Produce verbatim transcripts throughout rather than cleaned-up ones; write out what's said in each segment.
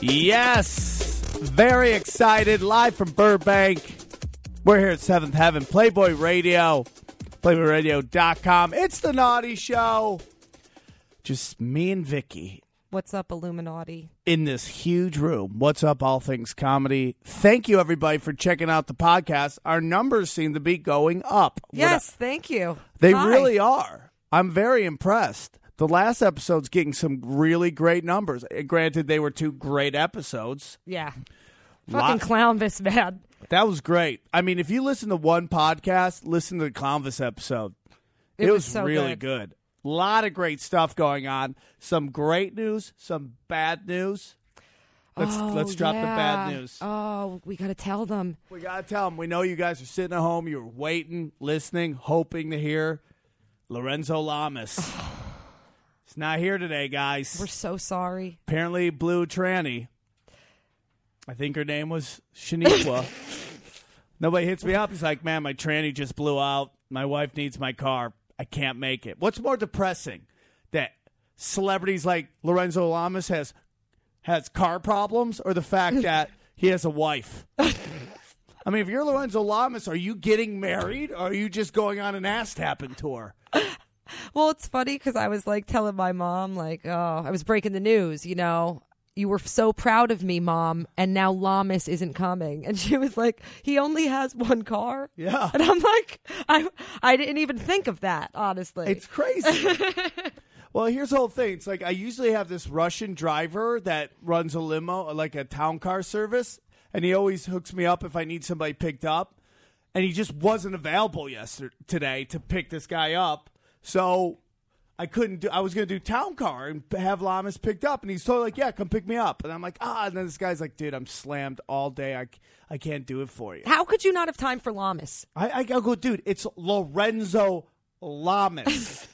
Yes, very excited. Live from Burbank. We're here at seventh Heaven, Playboy Radio, playboy radio dot com. It's the Naughty Show. Just me and Vicky. What's up, Illuminati? In this huge room. What's up, All Things Comedy? Thank you, everybody, for checking out the podcast. Our numbers seem to be going up. Yes, I, thank you. They Hi. really are. I'm very impressed. The last episode's getting some really great numbers. Granted, they were two great episodes. Yeah. Fucking Clownvis, man. That was great. I mean, if you listen to one podcast, listen to the Clownvis episode. It, it was, was so really good. good. A lot of great stuff going on. Some great news, some bad news. Let's oh, let's drop yeah. the bad news. Oh, we got to tell them. We got to tell them. We know you guys are sitting at home. You're waiting, listening, hoping to hear Lorenzo Lamas. He's not here today, guys. We're so sorry. Apparently blew a tranny. I think her name was Shaniqua. Nobody hits me up. He's like, man, my tranny just blew out. My wife needs my car. I can't make it. What's more depressing? That celebrities like Lorenzo Lamas has has car problems, or the fact that he has a wife? I mean, if you're Lorenzo Lamas, are you getting married, or are you just going on an ass-tapping tour? Well, it's funny because I was like telling my mom, like, oh, I was breaking the news, you know. You were so proud of me, Mom, and now Lamas isn't coming. And she was like, he only has one car? Yeah. And I'm like, I I didn't even think of that, honestly. It's crazy. Well, here's the whole thing. It's like I usually have this Russian driver that runs a limo, like a town car service, and he always hooks me up if I need somebody picked up. And he just wasn't available yesterday today to pick this guy up. So I couldn't do, I was going to do town car and have Lamas picked up. And he's totally like, yeah, come pick me up. And I'm like, ah. And then this guy's like, dude, I'm slammed all day. I, I can't do it for you. How could you not have time for Lamas? I, I go, dude, it's Lorenzo Lamas.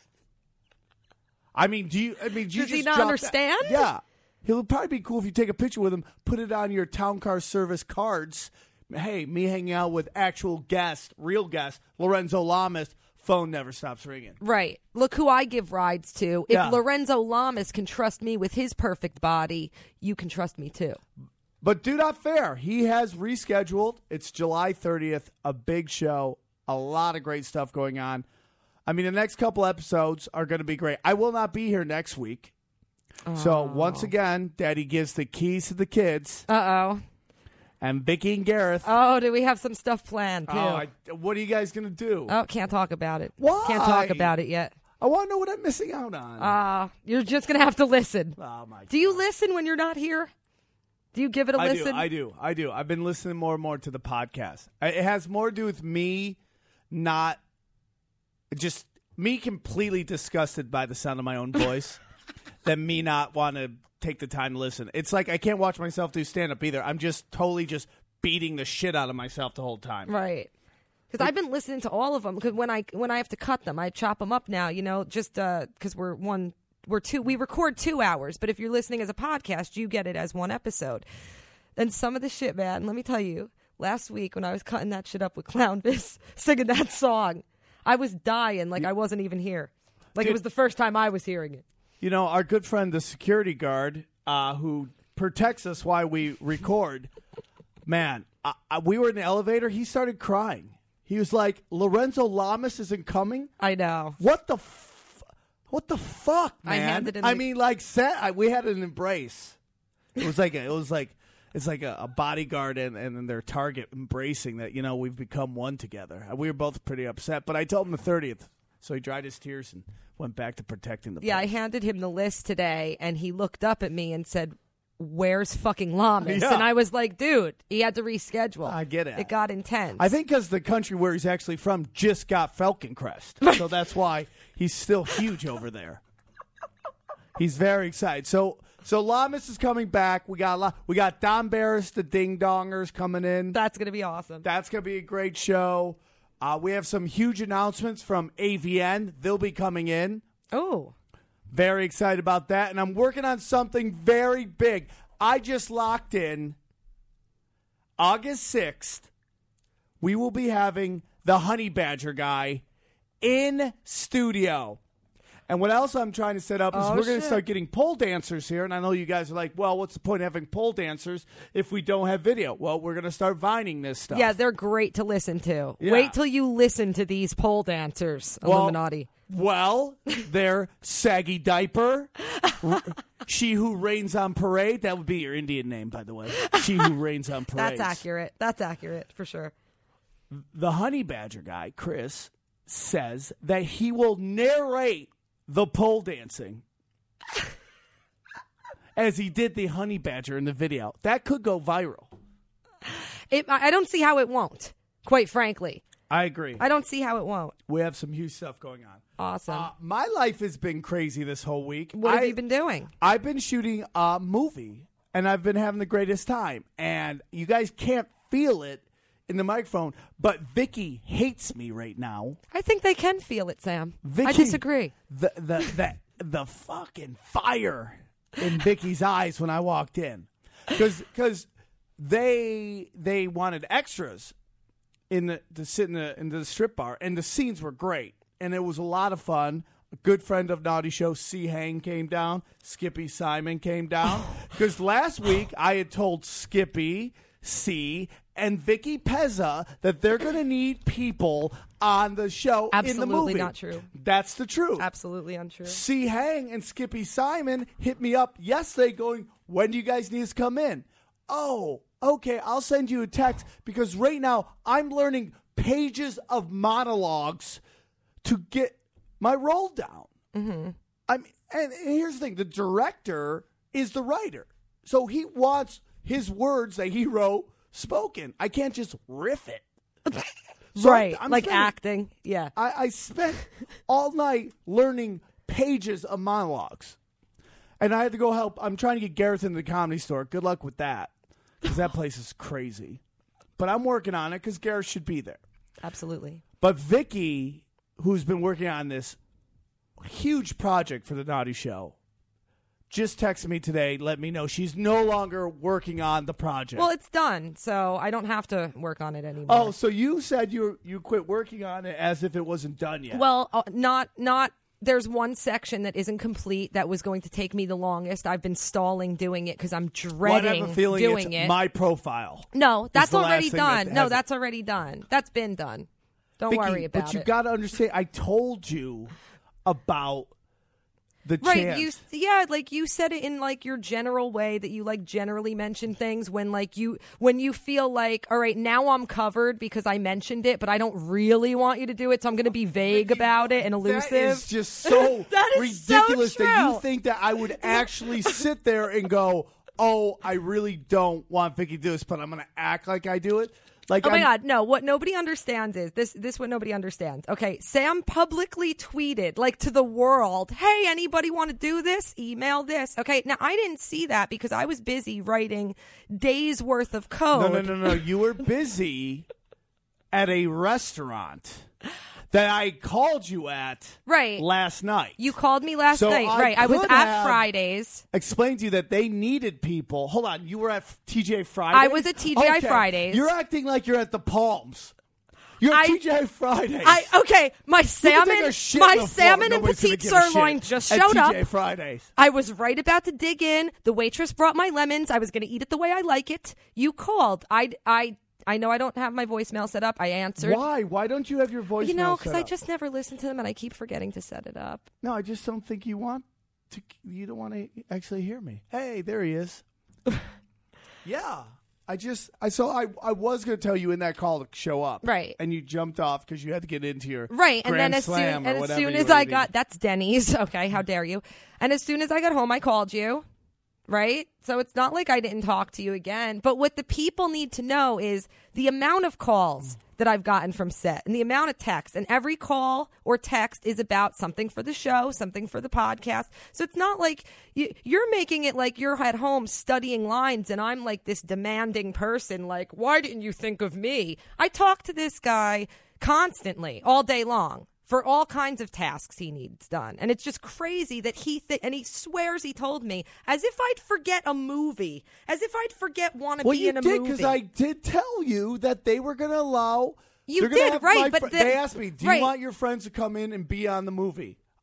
I mean, do you, I mean, do you Does just he not drop understand? That? Yeah. He'll probably be cool if you take a picture with him, put it on your town car service cards. Hey, me hanging out with actual guest, real guest, Lorenzo Lamas. Phone never stops ringing. Right. Look who I give rides to. If yeah. Lorenzo Lamas can trust me with his perfect body, you can trust me too. But do not fair. He has rescheduled. It's July thirtieth, a big show, a lot of great stuff going on. I mean, the next couple episodes are going to be great. I will not be here next week. Oh. So once again, Daddy gives the keys to the kids. Uh-oh. And Vicky and Gareth. Oh, do we have some stuff planned, too? Oh, I, what are you guys going to do? Oh, can't talk about it. Why? Can't talk about it yet. I want to know what I'm missing out on. Uh, you're just going to have to listen. Oh, my God. Do you listen when you're not here? Do you give it a I listen? do, I do, I do. I've been listening more and more to the podcast. It has more to do with me not just me completely disgusted by the sound of my own voice than me not want to take the time to listen. It's like I can't watch myself do stand-up either. I'm just totally just beating the shit out of myself the whole time. Right. Because I've been listening to all of them. Because when I when I have to cut them, I chop them up now. You know, just because uh, we're one, we're two, we record two hours. But if you're listening as a podcast, you get it as one episode. And some of the shit, man. Let me tell you. Last week when I was cutting that shit up with Clownvis, singing that song, I was dying like I wasn't even here. Like Dude. It was the first time I was hearing it. You know, our good friend, the security guard, uh, who protects us while we record, man, uh, we were in the elevator. He started crying. He was like, Lorenzo Lamas isn't coming? I know. What the f- What the fuck, man? I handed him I the- mean, like, set, I, we had an embrace. It was like, a, it was like, it's like a, a bodyguard and, and their target embracing that, you know, we've become one together. We were both pretty upset, but I told him the thirtieth. So he dried his tears and went back to protecting the place. Yeah, I handed him the list today, and he looked up at me and said, where's fucking Lamas? Yeah. And I was like, dude, he had to reschedule. I get it. It got intense. I think because the country where he's actually from just got Falcon Crest. So that's why he's still huge over there. He's very excited. So so Lamas is coming back. We got a lot, we got Don Barris, the Ding Dongers coming in. That's going to be awesome. That's going to be a great show. Uh, we have some huge announcements from A V N. They'll be coming in. Oh. Very excited about that. And I'm working on something very big. I just locked in August sixth. We will be having the Honey Badger guy in studio. And what else I'm trying to set up is Oh, we're going to shit. start getting pole dancers here. And I know you guys are like, well, what's the point of having pole dancers if we don't have video? Well, we're going to start vining this stuff. Yeah, they're great to listen to. Yeah. Wait till you listen to these pole dancers, Well, Illuminati. Well, they're Saggy Diaper, R- She Who Rains on Parade. That would be your Indian name, by the way. She Who Rains on Parade. That's accurate. That's accurate for sure. The Honey Badger guy, Chris, says that he will narrate the pole dancing as he did the Honey Badger in the video. That could go viral. It, I I don't see how it won't, quite frankly. I agree. I don't see how it won't. We have some huge stuff going on. Awesome. Uh, my life has been crazy this whole week. What have I- you been doing? I've been shooting a movie, and I've been having the greatest time. And you guys can't feel it in the microphone, but Vicky hates me right now. I think they can feel it, Sam. Vicky, I disagree. The the the the fucking fire in Vicky's eyes when I walked in, because because they they wanted extras in the to sit in the in the strip bar, and the scenes were great, and it was a lot of fun. A good friend of Naughty Show, C. Hang, came down. Skippy Simon came down because last week I had told Skippy, C, and Vicky Pezza that they're going to need people on the show in the Absolutely movie. not true. That's the truth. Absolutely untrue. C. Hang and Skippy Simon hit me up yesterday going, when do you guys need us to come in? Oh, okay, I'll send you a text because right now I'm learning pages of monologues to get my roll down. Mm-hmm. I mean, and, and here's the thing. The director is the writer. So he wants his words that he wrote spoken. I can't just riff it. So right, I'm like spending- acting. Yeah. I, I spent all night learning pages of monologues. And I had to go help. I'm trying to get Gareth into the Comedy Store. Good luck with that. Because that place is crazy. But I'm working on it because Gareth should be there. Absolutely. But Vicky, who's been working on this huge project for the Naughty Show, just texted me today, let me know she's no longer working on the project. Well, it's done, so I don't have to work on it anymore. oh, so you said you you quit working on it as if it wasn't done yet. Well, uh, not not. There's one section that isn't complete that was going to take me the longest. I've been stalling doing it because I'm well, I dreading have a feeling doing it's it. my profile. no, that's the last already thing that done. No, has- that's already done. That's been done. Don't Vicky, worry about but you it. got to understand, I told you about the Right, chance. you yeah, like you said it in like your general way that you like generally mention things when like you when you feel like, all right, now I'm covered because I mentioned it, but I don't really want you to do it, so I'm going to be vague about it and elusive. That is just so That is so ridiculous that you true. think that I would actually sit there and go, oh, I really don't want Vicky to do this, but I'm going to act like I do it. Like, Oh my I'm- God, no, what nobody understands is this this what nobody understands. Okay, Sam publicly tweeted like to the world, hey, anybody want to do this? Email this. Okay, now I didn't see that because I was busy writing days worth of code. No, no, no, no. You were busy at a restaurant that I called you at Right. last night. You called me last So night. I right. I was could at have Fridays. Explained to you that they needed people. Hold on. You were at T G I Fridays? I was at T G I Okay. Fridays. You're acting like you're at the Palms. You're at I- T G I Fridays. I okay, my You can salmon take a shit my on the floor. salmon and Nobody's gonna petite give a shit sirloin just at showed T up. G I Fridays. I was right about to dig in. The waitress brought my lemons. I was going to eat it the way I like it. You called. I I I know I don't have my voicemail set up. I answered. Why? Why don't you have your voicemail You know, because because I just never listen to them, and I keep forgetting to set it up. No, I just don't think you want to. You don't want to actually hear me. Hey, there he is. Yeah, I just. I so I. I was going to tell you in that call to show up. Right. And you jumped off because you had to get into your Right, and Grand then as soon Slam or and as whatever soon you as were I eating. got that's Denny's. Okay, how dare you? And as soon as I got home, I called you. Right? So it's not like I didn't talk to you again. But what the people need to know is the amount of calls that I've gotten from set and the amount of texts. And every call or text is about something for the show, something for the podcast. So it's not like you, you're making it like you're at home studying lines and I'm like this demanding person. Like, why didn't you think of me? I talk to this guy constantly all day long for all kinds of tasks he needs done. And it's just crazy that he, th- and he swears he told me, as if I'd forget a movie, as if I'd forget want to Well, be you in a did movie. because I did tell you that they were going to allow. You they're gonna did, have right, my but fr- the- they asked me, "Do right. you want your friends to come in and be on the movie?"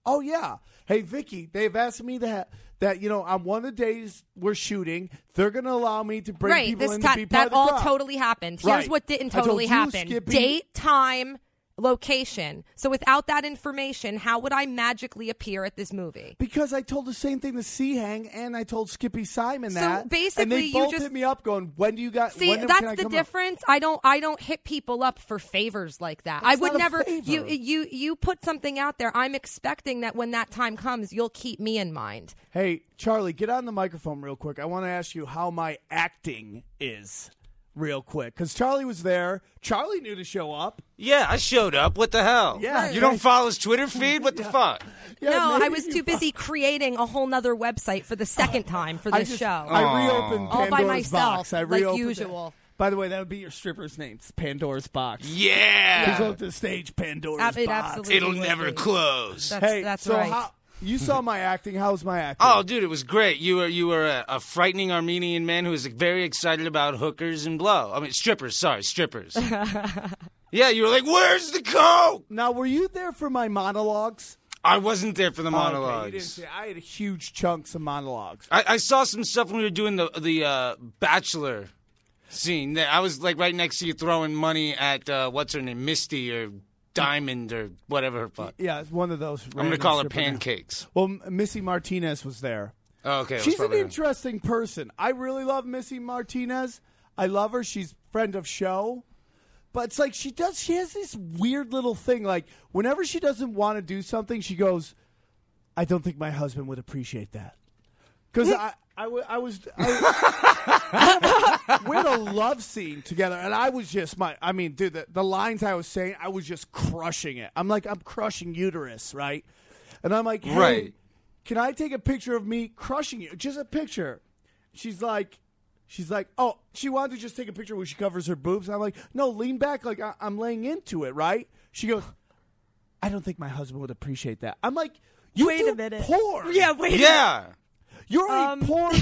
Oh, yeah. Hey, Vicky, they've asked me that, that you know, on one of the days we're shooting, they're going to allow me to bring right, people this in ta- to be part that of the all crowd. totally happened. Here's Right. what didn't I told totally you, happen. Skippy- Date, time, location. So without that information, how would I magically appear at this movie? Because I told the same thing to Seahang and I told Skippy Simon So that. basically, and they you both just- hit me up going, when do you got See, when can that's I the come up? difference. I don't I don't hit people up for favors like that. That's I would not a never favor. you you you put something out there. I'm expecting that when that time comes, you'll keep me in mind. Hey, Charlie, get on the microphone real quick. I want to ask you how my acting is real quick. Because Charlie was there. Charlie knew to show up. Yeah, I showed up. What the hell? Yeah, You don't follow his Twitter feed? What the fuck? Yeah, no, maybe I was you too busy creating a whole nother website for the second time for I this just- show. I reopened All Pandora's by myself, box. I like reopened it. usual. By the way, that would be your stripper's name. It's Pandora's box. Please Yeah. go up to the stage, Pandora's Ab- it box. absolutely It'll would never be. close. That's, Hey, that's so right. how, you saw my acting. How's my acting? Oh, dude, it was great. You were you were a, a frightening Armenian man who was very excited about hookers and blow. I mean, strippers. Sorry, strippers. Yeah, you were like, "Where's the coke?" Now, were you there for my monologues? I wasn't there for the Okay, you monologues. didn't say- I had huge chunks of monologues. I, I saw some stuff when we were doing the the uh, Bachelor scene. I was like right next to you throwing money at uh, what's her name, Misty or Diamond or whatever her fuck. Yeah, it's one of those. I'm gonna random call her stripper names. Pancakes. Well, M- Missy Martinez was there. Oh, okay, that was She's an probably her. interesting person. I really love Missy Martinez. I love her. She's friend of show. But it's like she does. She has this weird little thing. Like whenever she doesn't want to do something, she goes, "I don't think my husband would appreciate that." Because I, I, w- I was, I, we had a love scene together, and I was just my. I mean, dude, the, the lines I was saying, I was just crushing it. I'm like, I'm crushing uterus, right? And I'm like, hey, Right. can I take a picture of me crushing you? Just a picture. She's like, she's like, oh, she wanted to just take a picture where she covers her boobs. And I'm like, no, lean back, like I, I'm laying into it, right? She goes, I don't think my husband would appreciate that. I'm like, you Wait do a minute. porn. Yeah, wait. a minute. Yeah. You're Um. a porn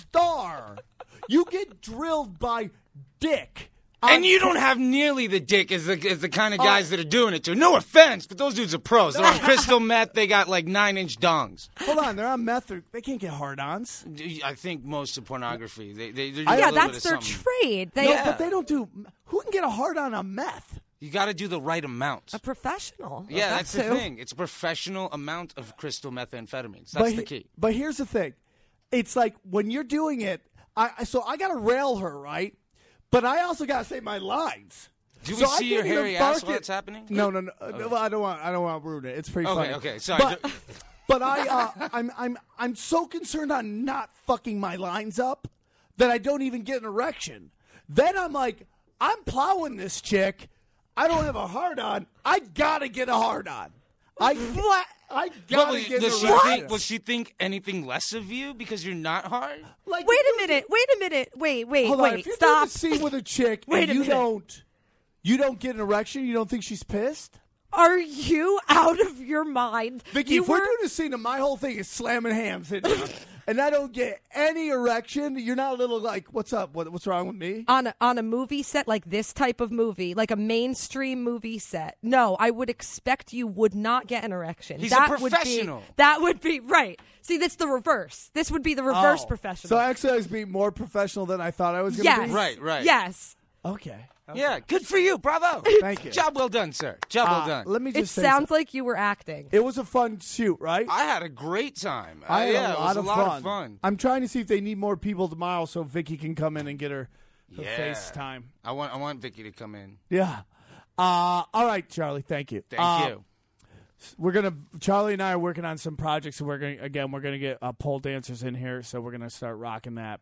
star. You get drilled by dick. And on you ca- don't have nearly the dick as the, as the kind of guys that are doing it to. No offense, but those dudes are pros. They're on crystal meth. They got like nine-inch dongs. Hold on, they're on meth. They're- They can't get hard-ons. I think most of pornography. They, they, they're I- doing a Yeah, little that's bit their of something. trade. They No, Yeah. but they don't do. Who can get a hard-on on meth? You got to do the right amount. a professional. Yeah, that's the too. thing. It's a professional amount of crystal methamphetamines. That's but, the he- key. But here's the thing. It's like when you're doing it, I I- so I got to rail her, right? But I also got to say my lines. Do we So I see your can't even hairy ass bark while it. it's happening? No, no, no. uh, well, I don't want. I don't want to ruin it. It's pretty Okay, funny. okay, sorry. But, but I, uh, I'm, I'm, I'm so concerned on not fucking my lines up that I don't even get an erection. Then I'm like, I'm plowing this chick. I don't have a hard on. I gotta get a hard on. I What? I What, gotta will, get does an she erection. think? Will she think anything less of you because you're not hard? Like, Wait if a you're- minute. Wait a minute. Wait, wait, Hold on. wait. If you're Stop. doing a scene with a chick Wait and a you minute. don't, you don't get an erection. You don't think she's pissed. Are you out of your mind? Vicky, you if we're were- doing a scene and my whole thing is slamming hams in you, and I don't get any erection, you're not a little like, what's up? What, what's wrong with me? on a, on a movie set like this type of movie, like a mainstream movie set. No, I would expect you would not get an erection. He's a that professional. Would be, that would be right. See, that's the reverse. This would be the reverse Oh. professional. So actually, I was being more professional than I thought I was going to yes, be. Right, right. Yes. Okay. Yeah, good for you. Bravo. Thank you. Job well done, sir. Job Uh, well done. let me It just say sounds something. like you were acting. It was a fun shoot, right? I had a great time. Uh, I had yeah, a it lot, was of, a lot fun. of fun. I'm trying to see if they need more people tomorrow so Vicky can come in and get her, her Yeah. FaceTime. I want I want Vicky to come in. Yeah. Uh, all right, Charlie. Thank you. Thank Uh, you. We're gonna. Charlie and I are working on some projects, and we're going again. We're gonna get uh, pole dancers in here, so we're gonna start rocking that.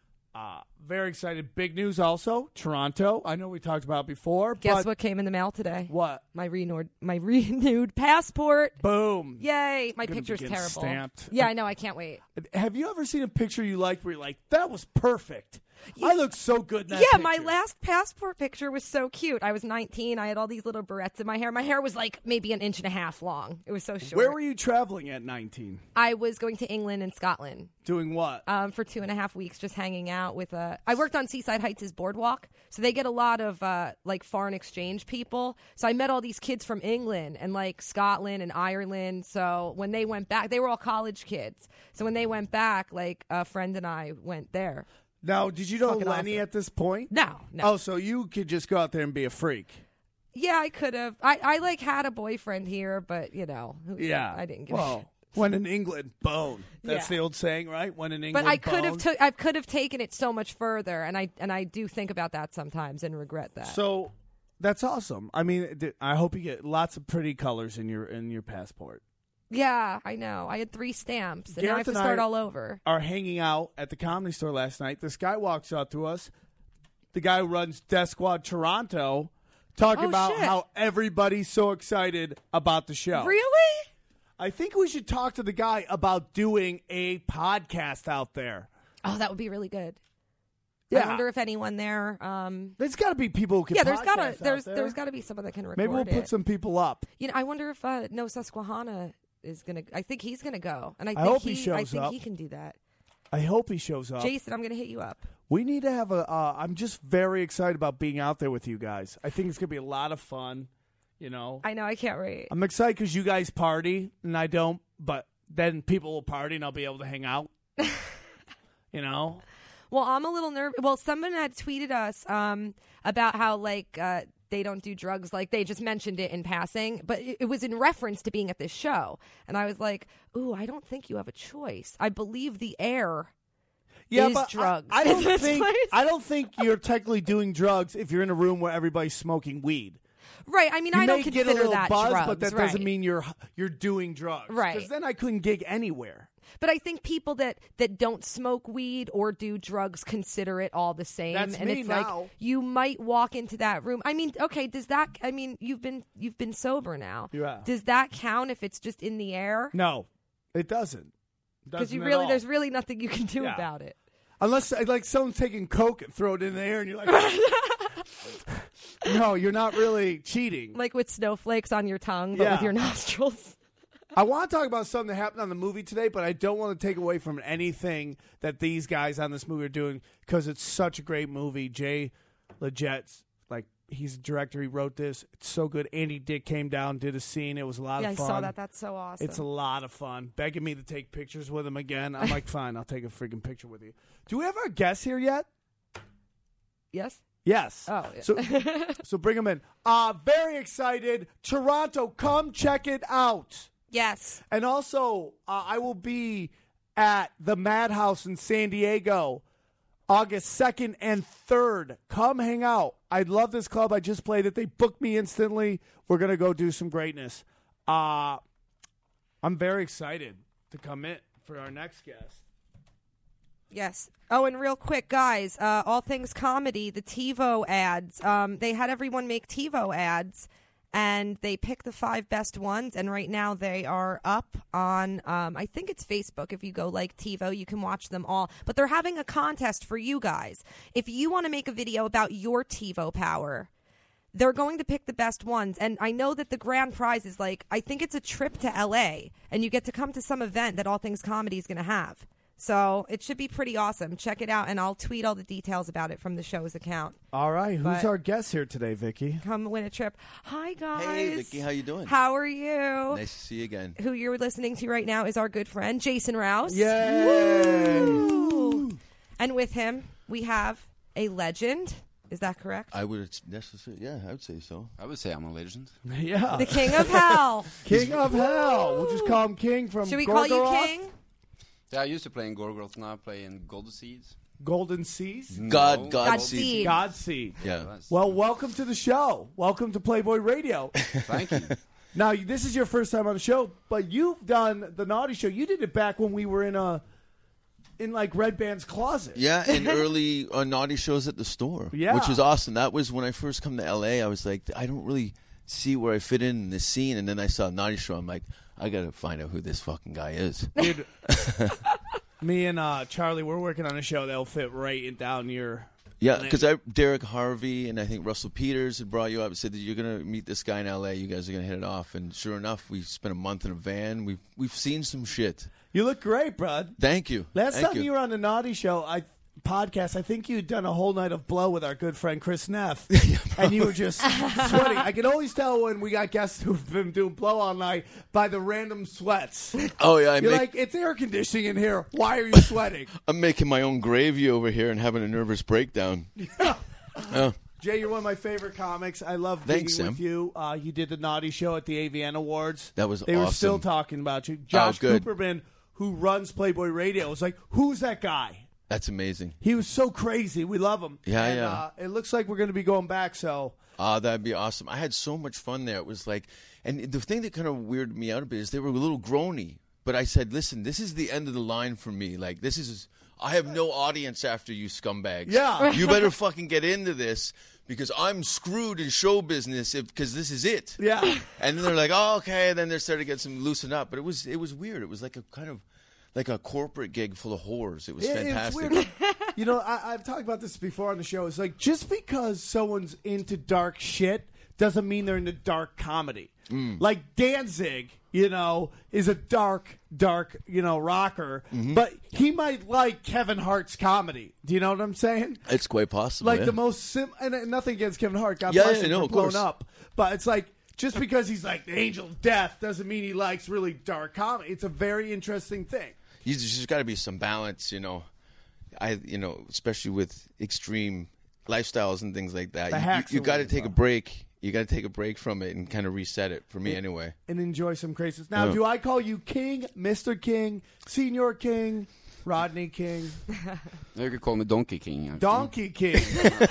Uh, very excited. Big news also. Toronto. I know we talked about it before. Guess but what came in the mail today? What? My renewed my renewed passport. Boom. Yay! My Gonna picture's begin terrible. stamped. Yeah, I know. I can't wait. Have you ever seen a picture you liked where you're like, that was perfect? I look so good in that Yeah, picture. my last passport picture was so cute. I was nineteen. I had all these little barrettes in my hair. My hair was like maybe an inch and a half long. It was so short. Where were you traveling at nineteen? I was going to England and Scotland. Doing what? Um, for two and a half weeks, just hanging out with. Uh, I worked on Seaside Heights' boardwalk, so they get a lot of uh, like foreign exchange people. So I met all these kids from England and like Scotland and Ireland. So when they went back, they were all college kids. So when they went back, like a friend and I went there. Now, did you know Fucking Lenny awesome. at this point? No, no. Oh, so you could just go out there and be a freak. Yeah, I could have. I, I like had a boyfriend here, but you know, Yeah. I didn't give a Well, shit. when in England, bone. That's Yeah. the old saying, right? When in England, But I could have bone. took I could have taken it so much further, and I and I do think about that sometimes and regret that. So that's awesome. I mean, th- I hope you get lots of pretty colors in your in your passport. yeah, I know. I had three stamps, and now I Gareth have to and start I- all over. Are hanging out at the Comedy Store last night. This guy walks up to us. The guy who runs Death Squad Toronto, talking Oh, about shit. how everybody's so excited about the show. Really? I think we should talk to the guy about doing a podcast out there. Oh, that would be really good. Yeah. I wonder if anyone there. Um, There's got to be people who can. yeah, there's podcast gotta out there's there. there's gotta be someone that can record Maybe we'll it. put some people up. You know, I wonder if uh, No Susquehanna is gonna. I think he's gonna go, and I I think hope he I shows think up. he can do that. I hope he shows up. Jason, I'm gonna hit you up. We need to have a. Uh, I'm just very excited about being out there with you guys. I think it's gonna be a lot of fun. You know, I know. I can't wait. I'm excited because you guys party and I don't. But then people will party and I'll be able to hang out. You know. Well, I'm a little nervous. Well, someone had tweeted us um, about how like uh, they don't do drugs. Like they just mentioned it in passing, but it, it was in reference to being at this show. And I was like, "Ooh, I don't think you have a choice. I believe the air Yeah, is but drugs." I, I in don't this think place. I don't think you're technically doing drugs if you're in a room where everybody's smoking weed. Right. I mean, You I may don't get consider a little that buzz, drugs, but that right. doesn't mean you're you're doing drugs. Right. Because then I couldn't gig anywhere. But I think people that, that don't smoke weed or do drugs consider it all the same. That's and me it's now. like you might walk into that room. I mean, okay, does that I mean, you've been you've been sober now. Yeah. Does that count if it's just in the air? No, it doesn't. Because you Doesn't at really all. there's really nothing you can do Yeah. about it. Unless like someone's taking coke and throw it in the air, and you're like, no, you're not really cheating. Like with snowflakes on your tongue, but Yeah. with your nostrils. I want to talk about something that happened on the movie today, but I don't want to take away from anything that these guys on this movie are doing because it's such a great movie. Jay Legette's like he's a director. He wrote this. It's so good. Andy Dick came down, did a scene. It was a lot Yeah, I of fun. saw that. That's so awesome. It's a lot of fun. Begging me to take pictures with him again. I'm like, fine, I'll take a freaking picture with you. Do we have our guests here yet? Yes? Yes. Oh, yeah. So, so bring them in. Uh, very excited. Toronto, come check it out. Yes. And also, uh, I will be at the Madhouse in San Diego August second and third. Come hang out. I love this club. I just played it. They booked me instantly. We're going to go do some greatness. Uh, I'm very excited to come in for our next guest. Yes. Oh, and real quick, guys, uh, All Things Comedy, the TiVo ads, um, they had everyone make TiVo ads, and they picked the five best ones, and right now they are up on, um, I think it's Facebook. If you go like TiVo, you can watch them all. But they're having a contest for you guys. If you want to make a video about your TiVo power, they're going to pick the best ones. And I know that the grand prize is like, I think it's a trip to L A, and you get to come to some event that All Things Comedy is going to have. So it should be pretty awesome. Check it out, and I'll tweet all the details about it from the show's account. All right. Who's But- our guest here today, Vicky? Come win a trip. Hi, guys. Hey, Vicky, how you doing? How are you? Nice to see you again. Who you're listening to right now is our good friend, Jason Rouse. Yay! Woo! And with him, we have a legend. Is that correct? I would necessarily, yeah, I would say so. I would say I'm a legend. Yeah. The King of Hell. King of Hell. We'll just call him King from Should we call you Gorgoroth? King? Yeah, I used to play in Gorgoroth, now I play in Golden Seeds. Golden Seas? God, No, God, Godspeed. Godspeed. Yeah. Well, welcome to the show. Welcome to Playboy Radio. Thank you. Now, this is your first time on the show, but you've done the Naughty Show. You did it back when we were in a, in like Red Band's closet. Yeah, and early uh, naughty shows at the store, Yeah. which is awesome. That was when I first come to L A. I was like, I don't really see where I fit in, in this scene, and then I saw a Naughty Show. I'm like, I got to find out who this fucking guy is. Dude, Me and uh, Charlie, we're working on a show that'll fit right in down your. Yeah, because I Derek Harvey and I think Russell Peters had brought you up and said that you're going to meet this guy in L A. You guys are going to hit it off. And sure enough, we spent a month in a van. We've, we've seen some shit. You look great, bud. Thank you. Last Thank time you. you were on the Naughty Show I podcast, I think you'd done a whole night of blow with our good friend Chris Neff. And you were just sweating. I can always tell when we got guests who've been doing blow all night by the random sweats. Oh, yeah. I You're make, like, it's air conditioning in here. Why are you sweating? I'm making my own gravy over here and having a nervous breakdown. Oh. Jay, you're one of my favorite comics. I love Thanks, being Sam. with you. Uh, you did the Naughty Show at the A V N Awards. That was They were awesome. still talking about you. Josh good. Cooperman, who runs Playboy Radio, was like, who's that guy? That's amazing. He was so crazy. We love him. Yeah, and, yeah. Uh, it looks like we're going to be going back, so... Ah, that'd be awesome. I had so much fun there. It was like, and the thing that kind of weirded me out a bit is they were a little groany. But I said, listen, this is the end of the line for me. Like, this is, I have no audience after you scumbags. Yeah. You better fucking get into this because I'm screwed in show business because this is it. Yeah. And then they're like, oh, okay. And then they started to get some loosen up. But it was, it was weird. It was like a kind of, like a corporate gig full of whores. It was It- fantastic. It's weird. You know, I, I've talked about this before on the show. It's like, just because someone's into dark shit doesn't mean they're into dark comedy. Mm. Like Danzig, you know, is a dark, dark, you know, rocker, Mm-hmm. but he might like Kevin Hart's comedy. Do you know what I'm saying? It's quite possible. Like yeah. the most sim, and uh, nothing against Kevin Hart. God Yeah, bless yeah, him no, for of blown course. up, but it's like just because he's like the angel of death doesn't mean he likes really dark comedy. It's a very interesting thing. You just, just got to be some balance, you know. I, you know, especially with extreme lifestyles and things like that. The You- hacks you you are got to weird, take a though. break. You got to take a break from it and kind of reset it. For me, anyway. And enjoy some craziness. Now, Yeah. do I call you King, Mister King, Senior King, Rodney King, You could call me Donkey King. Actually. Donkey King?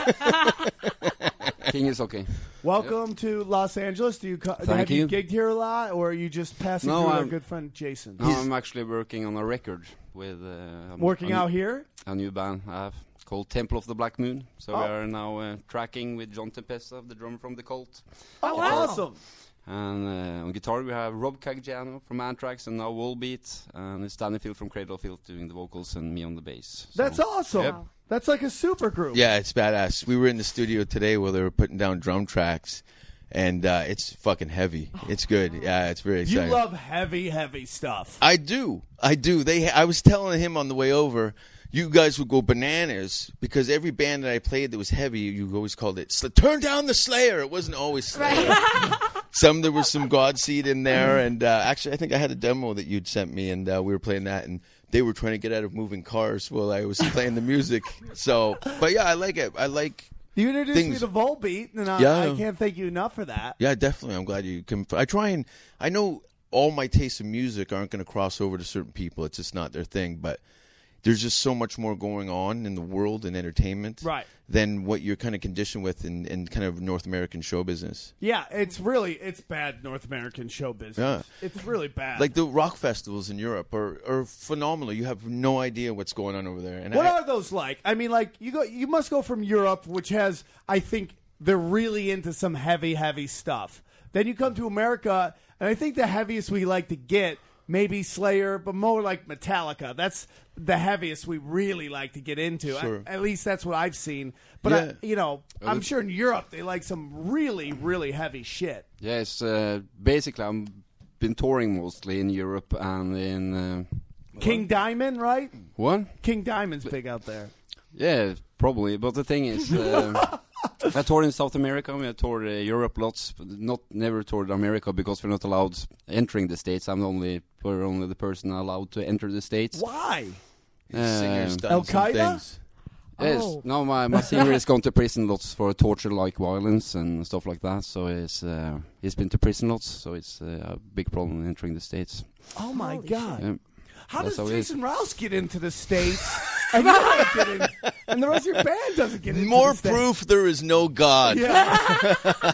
King is okay. Welcome to Los Angeles. Do you co- Thank have you. you. gigged here a lot, or are you just passing No, through our I'm- good friend Jason? No, I'm actually working on a record with uh, a- Working a, out here? a new band I have called Temple of the Black Moon. So Oh. we are now uh, tracking with John Tempesta, the drummer from The Cult. Oh, wow. awesome. And uh, on guitar we have Rob Caggiano from Anthrax and now Volbeat. And it's Danny Field from Cradle of Filth doing the vocals and me on the bass. So- That's awesome. Yep. That's like a super group. Yeah, it's badass. We were in the studio today while they were putting down drum tracks, and uh, it's fucking heavy. It's good. Yeah, it's very You exciting. love heavy, heavy stuff. I do. I do. They. I was telling him on the way over, you guys would go bananas because every band that I played that was heavy, you always called it, Sl- turn down the Slayer. It wasn't always Slayer. Some, there was some Godseed in there, and uh, actually I think I had a demo that you'd sent me, and uh, we were playing that, and they were trying to get out of moving cars while I was playing the music. So, but yeah, I like it. I like... You introduced Things- me to Volbeat, and I, Yeah. I can't thank you enough for that. Yeah, definitely. I'm glad you can. I try and I know all my tastes in music aren't going to cross over to certain people. It's just not their thing. But there's just so much more going on in the world and entertainment, Right. than what you're kind of conditioned with in, in kind of North American show business. Yeah, it's really it's bad North American show business. Yeah. It's really bad. Like the rock festivals in Europe are, are phenomenal. You have no idea what's going on over there. And what I, are those like? I mean, like you go, you must go from Europe, which has, I think, they're really into some heavy, heavy stuff. Then you come to America, and I think the heaviest we like to get, maybe Slayer, but more like Metallica. That's the heaviest we really like to get into. Sure. I- at least that's what I've seen. But Yeah. I, you know, I'm sure in Europe they like some really, really heavy shit. Yes, uh, basically I've been touring mostly in Europe and in... Uh, King Diamond, right? what? King Diamond's big out there. Yeah, probably. But the thing is, uh, I toured in South America. We toured uh, Europe lots, but not never toured America because we're not allowed entering the states. I'm only we're only the person allowed to enter the states. Why? singers Um, done Al some Qaeda? things. Yes, Oh. no, my my singer has gone to prison lots for torture-like violence and stuff like that. So he's uh, he's been to prison lots. So it's uh, a big problem entering the states. Oh my Holy God! Um, How That's does how it is. Jason Rouse get into the states, and you don't get in, and the rest of your band doesn't get into More the states? proof there is no God. Yeah.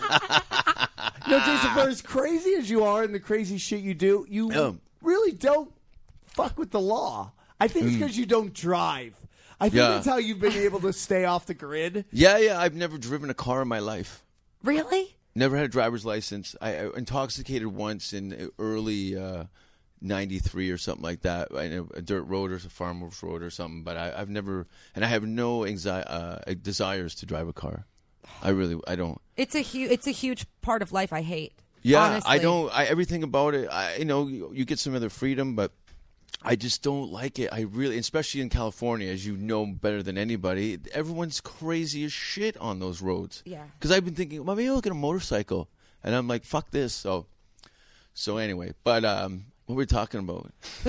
You know, Jason, for as crazy as you are and the crazy shit you do, you Yeah. really don't fuck with the law. I think it's because you don't drive. I think Yeah. that's how you've been able to stay off the grid. Yeah, yeah. I've never driven a car in my life. Really? Never had a driver's license. I, I intoxicated once in early, uh, ninety-three or something like that, a, a dirt road or a farmer's road or something. But I, I've never, and I have no anxi- uh, desires to drive a car. I really, I don't. It's a huge. It's a huge part of life I hate. Yeah, honestly. I don't. I, everything about it. I, you know, you, you get some other freedom, but I just don't like it. I really, especially in California, as you know better than anybody, everyone's crazy as shit on those roads. Yeah. Because I've been thinking, well, maybe I'll get a motorcycle, and I'm like, fuck this. So, so anyway, but um, what were we talking about?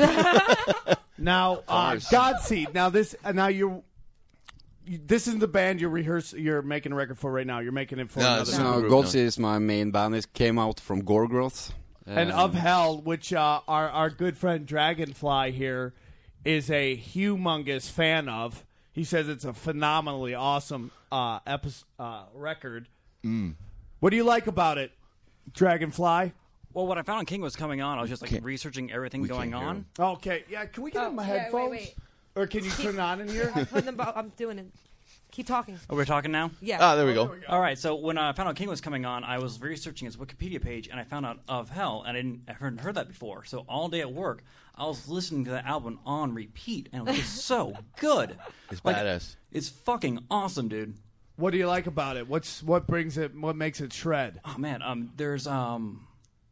Now, uh, Cars. Godseed. Now this. Uh, now you're. You, this isn't the band you're rehearsing. You're making a record for right now. You're making it for No, another. it's band. not. No, group, Godsey no. is my main band. It came out from Gorgoroth. And Um, Of Hell, which uh, our our good friend Dragonfly here is a humongous fan of. He says it's a phenomenally awesome uh, epi- uh, record. Mm. What do you like about it, Dragonfly? Well, when I found out King was coming on, I was just like Can't- researching everything we going can't hear on. him. Okay, yeah. Can we get Oh, on my yeah, wait, headphones, wait. or can you turn it on in here? I'm, putting them bo- I'm doing it. Keep talking. Oh, we're talking now? Yeah. Ah, there we go. All right, so when I found out King was coming on, I was researching his Wikipedia page, and I found out Of Hell, and I didn't I hadn't heard that before. So all day at work, I was listening to that album on repeat, and it was just so good. It's Like, badass. It's fucking awesome, dude. What do you like about it? What's what brings it? What makes it shred? Oh man, um, there's um,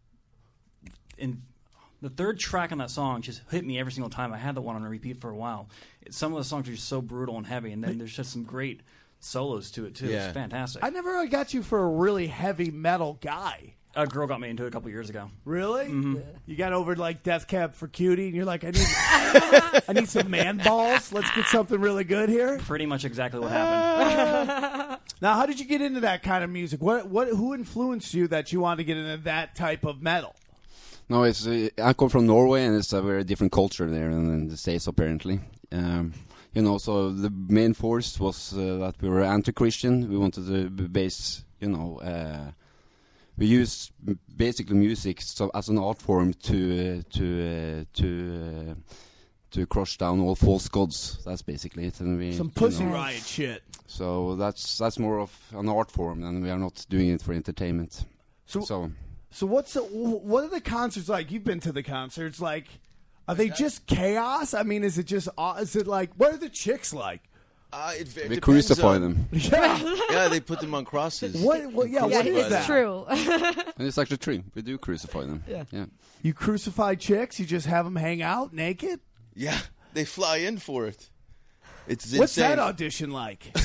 in the third track on that song just hit me every single time. I had that one on repeat for a while. It, some of the songs are just so brutal and heavy, and then there's just some great solos to it too. Yeah. It's fantastic. I never really got you for a really heavy metal guy. A girl got me into it a couple years ago. Really? Mm-hmm. You got over like Death Cab for Cutie, and you're like, I need, I need some man balls. Let's get something really good here. Pretty much exactly what happened. Now, how did you get into that kind of music? What, what, who influenced you that you wanted to get into that type of metal? No, it's uh, I come from Norway, and it's a very different culture there than in the States, apparently. Um, you know, so the main force was uh, that we were anti-Christian. We wanted to b- base, you know, uh, we use m- basically music so as an art form to uh, to uh, to uh, to crush down all false gods. That's basically it. And we, Some you Pussy know, Riot shit. So that's that's more of an art form, and we are not doing it for entertainment. So, So. so what's the, what are the concerts like? You've been to the concerts. Like, are they just chaos? I mean, is it just aw- is it like what are the chicks like? Uh, it, it We depends crucify on- them. Yeah. Yeah, they put them on crosses. What? What? Yeah. Yeah, What is it's that? true. And it's actually true. We do crucify them. Yeah. Yeah. You crucify chicks. You just have them hang out naked. Yeah, they fly in for it. It's What's insane. that audition like?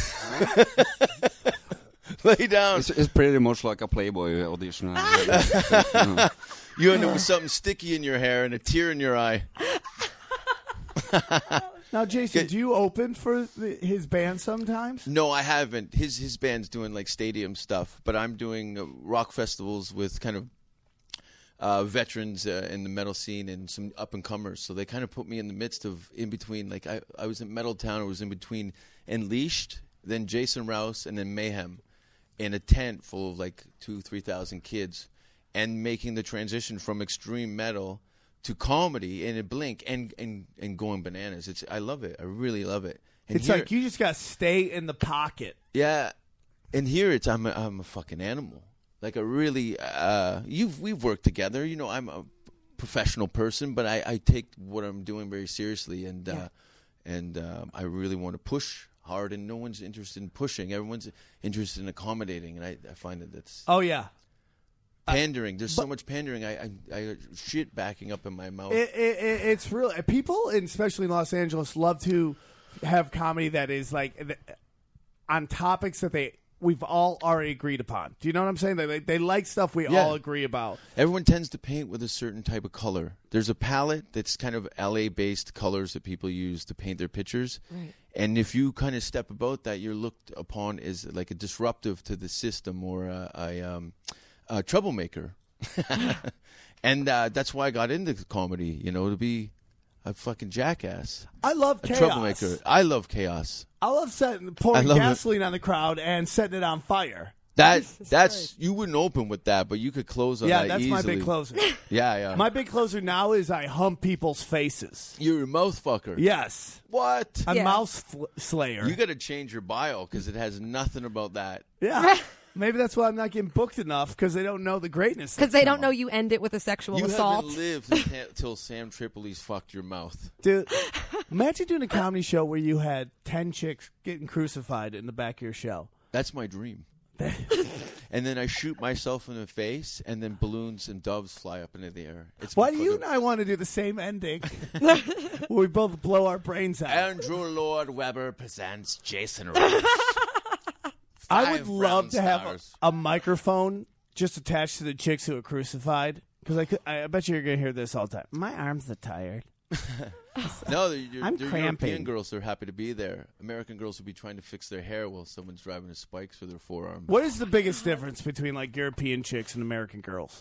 Lay down. It's, it's pretty much like a Playboy audition. You know. You end up with something sticky in your hair and a tear in your eye. Now, Jason, Get- do you open for the, his band sometimes? No, I haven't. His his band's doing like stadium stuff, but I'm doing uh, rock festivals with kind of uh, veterans uh, in the metal scene and some up and comers. So they kind of put me in the midst of in between. Like I, I was in Metal Town. I was in between Unleashed, then Jason Rouse, and then Mayhem, in a tent full of like two, three thousand kids, and making the transition from extreme metal to comedy in a blink and and, and going bananas. It's I love it. I really love it. And It's here- like you just got to stay in the pocket. yeah, and here it's I'm a, I'm a fucking animal. Like a really uh, you've we've worked together. You know, I'm a professional person, but I, I take what I'm doing very seriously, and uh, and um, I really want to push hard. And no one's interested in pushing. Everyone's interested in accommodating, and I, I find that that's Oh yeah, pandering. There's so much pandering. I, I I got shit backing up in my mouth. it, it, it, it's really people, and especially in Los Angeles, love to have comedy that is like on topics that they we've all already agreed upon. Do you know what I'm saying? They they, they like stuff we Yeah. all agree about. Everyone tends to paint with a certain type of color. There's a palette that's kind of L A-based colors that people use to paint their pictures. Right. And if you kind of step about that, you're looked upon as like a disruptive to the system or a, a, um, a troublemaker. And uh, that's why I got into comedy, you know, to be a fucking jackass, I love a chaos. troublemaker. I love chaos. I love setting pouring I love it. gasoline on the crowd and setting it on fire. That Jesus that's Christ. you wouldn't open with that, but you could close on Yeah, that that's easily. my big closer. Yeah, yeah. My big closer now is I hump people's faces. You're a mouth fucker. Yes, What? a Yeah. mouse fl- slayer. You got to change your bio because it has nothing about that. yeah. Maybe that's why I'm not getting booked enough because they don't know the greatness. Because they don't know you end it with a sexual You assault. haven't lived until Sam Tripoli's fucked your mouth. Dude, imagine doing a comedy show where you had ten chicks getting crucified in the back of your show. That's my dream. And then I shoot myself in the face, and then balloons and doves fly up into the air. It's Why do my you fucking- and I want to do the same ending? Where we both blow our brains out. Andrew Lloyd Webber presents Jason Ross. I would Five love brown to have a, stars. a microphone just attached to the chicks who are crucified. Because I, could, I bet you you're going to hear this all the time. My arms are tired. No, they're, you're, I'm they're cramping. European girls. They're happy to be there. American girls would be trying to fix their hair while someone's driving a spikes for their forearm. What is the biggest difference between like European chicks and American girls?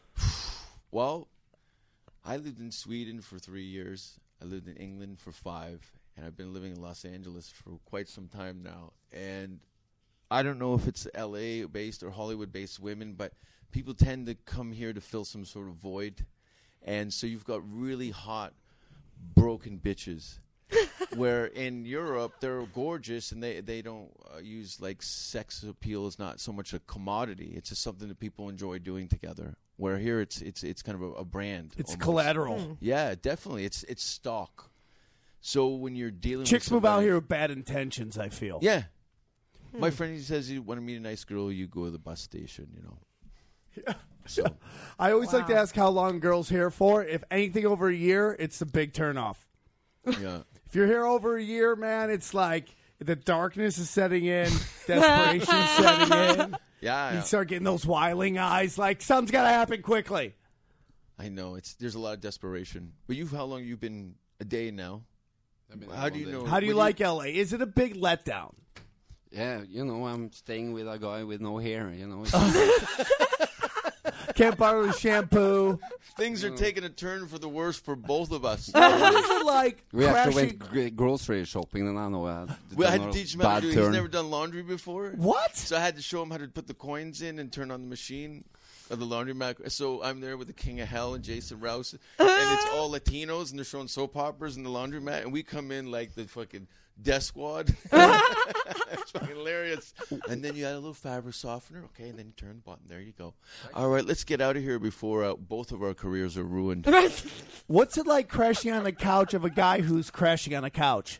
Well, I lived in Sweden for three years. I lived in England for five, and I've been living in Los Angeles for quite some time now. And I don't know if it's L A-based or Hollywood-based women, but people tend to come here to fill some sort of void. And so you've got really hot, broken bitches. Where in Europe, they're gorgeous, and they, they don't uh, use, like, sex appeal is not so much a commodity. It's just something that people enjoy doing together. Where here, it's it's it's kind of a, a brand. It's almost. collateral. Yeah, definitely. It's it's stock. So when you're dealing Chicks with move out somebody- here with bad intentions, I feel. Yeah. My friend, he says you want to meet a nice girl, you go to the bus station, you know. So I always like to Wow. ask how long girls here for. If anything over a year, it's a big turnoff. yeah. If you're here over a year, man, it's like the darkness is setting in, desperation is setting in. Yeah, You yeah. start getting those wiling eyes, like something's got to happen quickly. I know. It's there's a lot of desperation. But you how long you been a day now? I mean, How do you one day. know? How do you When like L A? Is it a big letdown? Yeah, you know, I'm staying with a guy with no hair. You know, it's, Can't borrow his shampoo. Things are taking a turn for the worse for both of us. What is it like we actually crashing? went gr- grocery shopping, and I know I had, Well, I had done to a teach him how to bad do it. turn. He's never done laundry before. What? So I had to show him how to put the coins in and turn on the machine of the laundromat. So I'm there with the King of Hell and Jason Rouse, and it's all Latinos, and they're showing soap operas in the laundromat, and we come in like the fucking Death Squad. It's fucking hilarious. And then you add a little fabric softener, okay, and then you turn the button. There you go. All right, let's get out of here before uh, both of our careers are ruined. What's it like crashing on the couch of a guy who's crashing on a couch?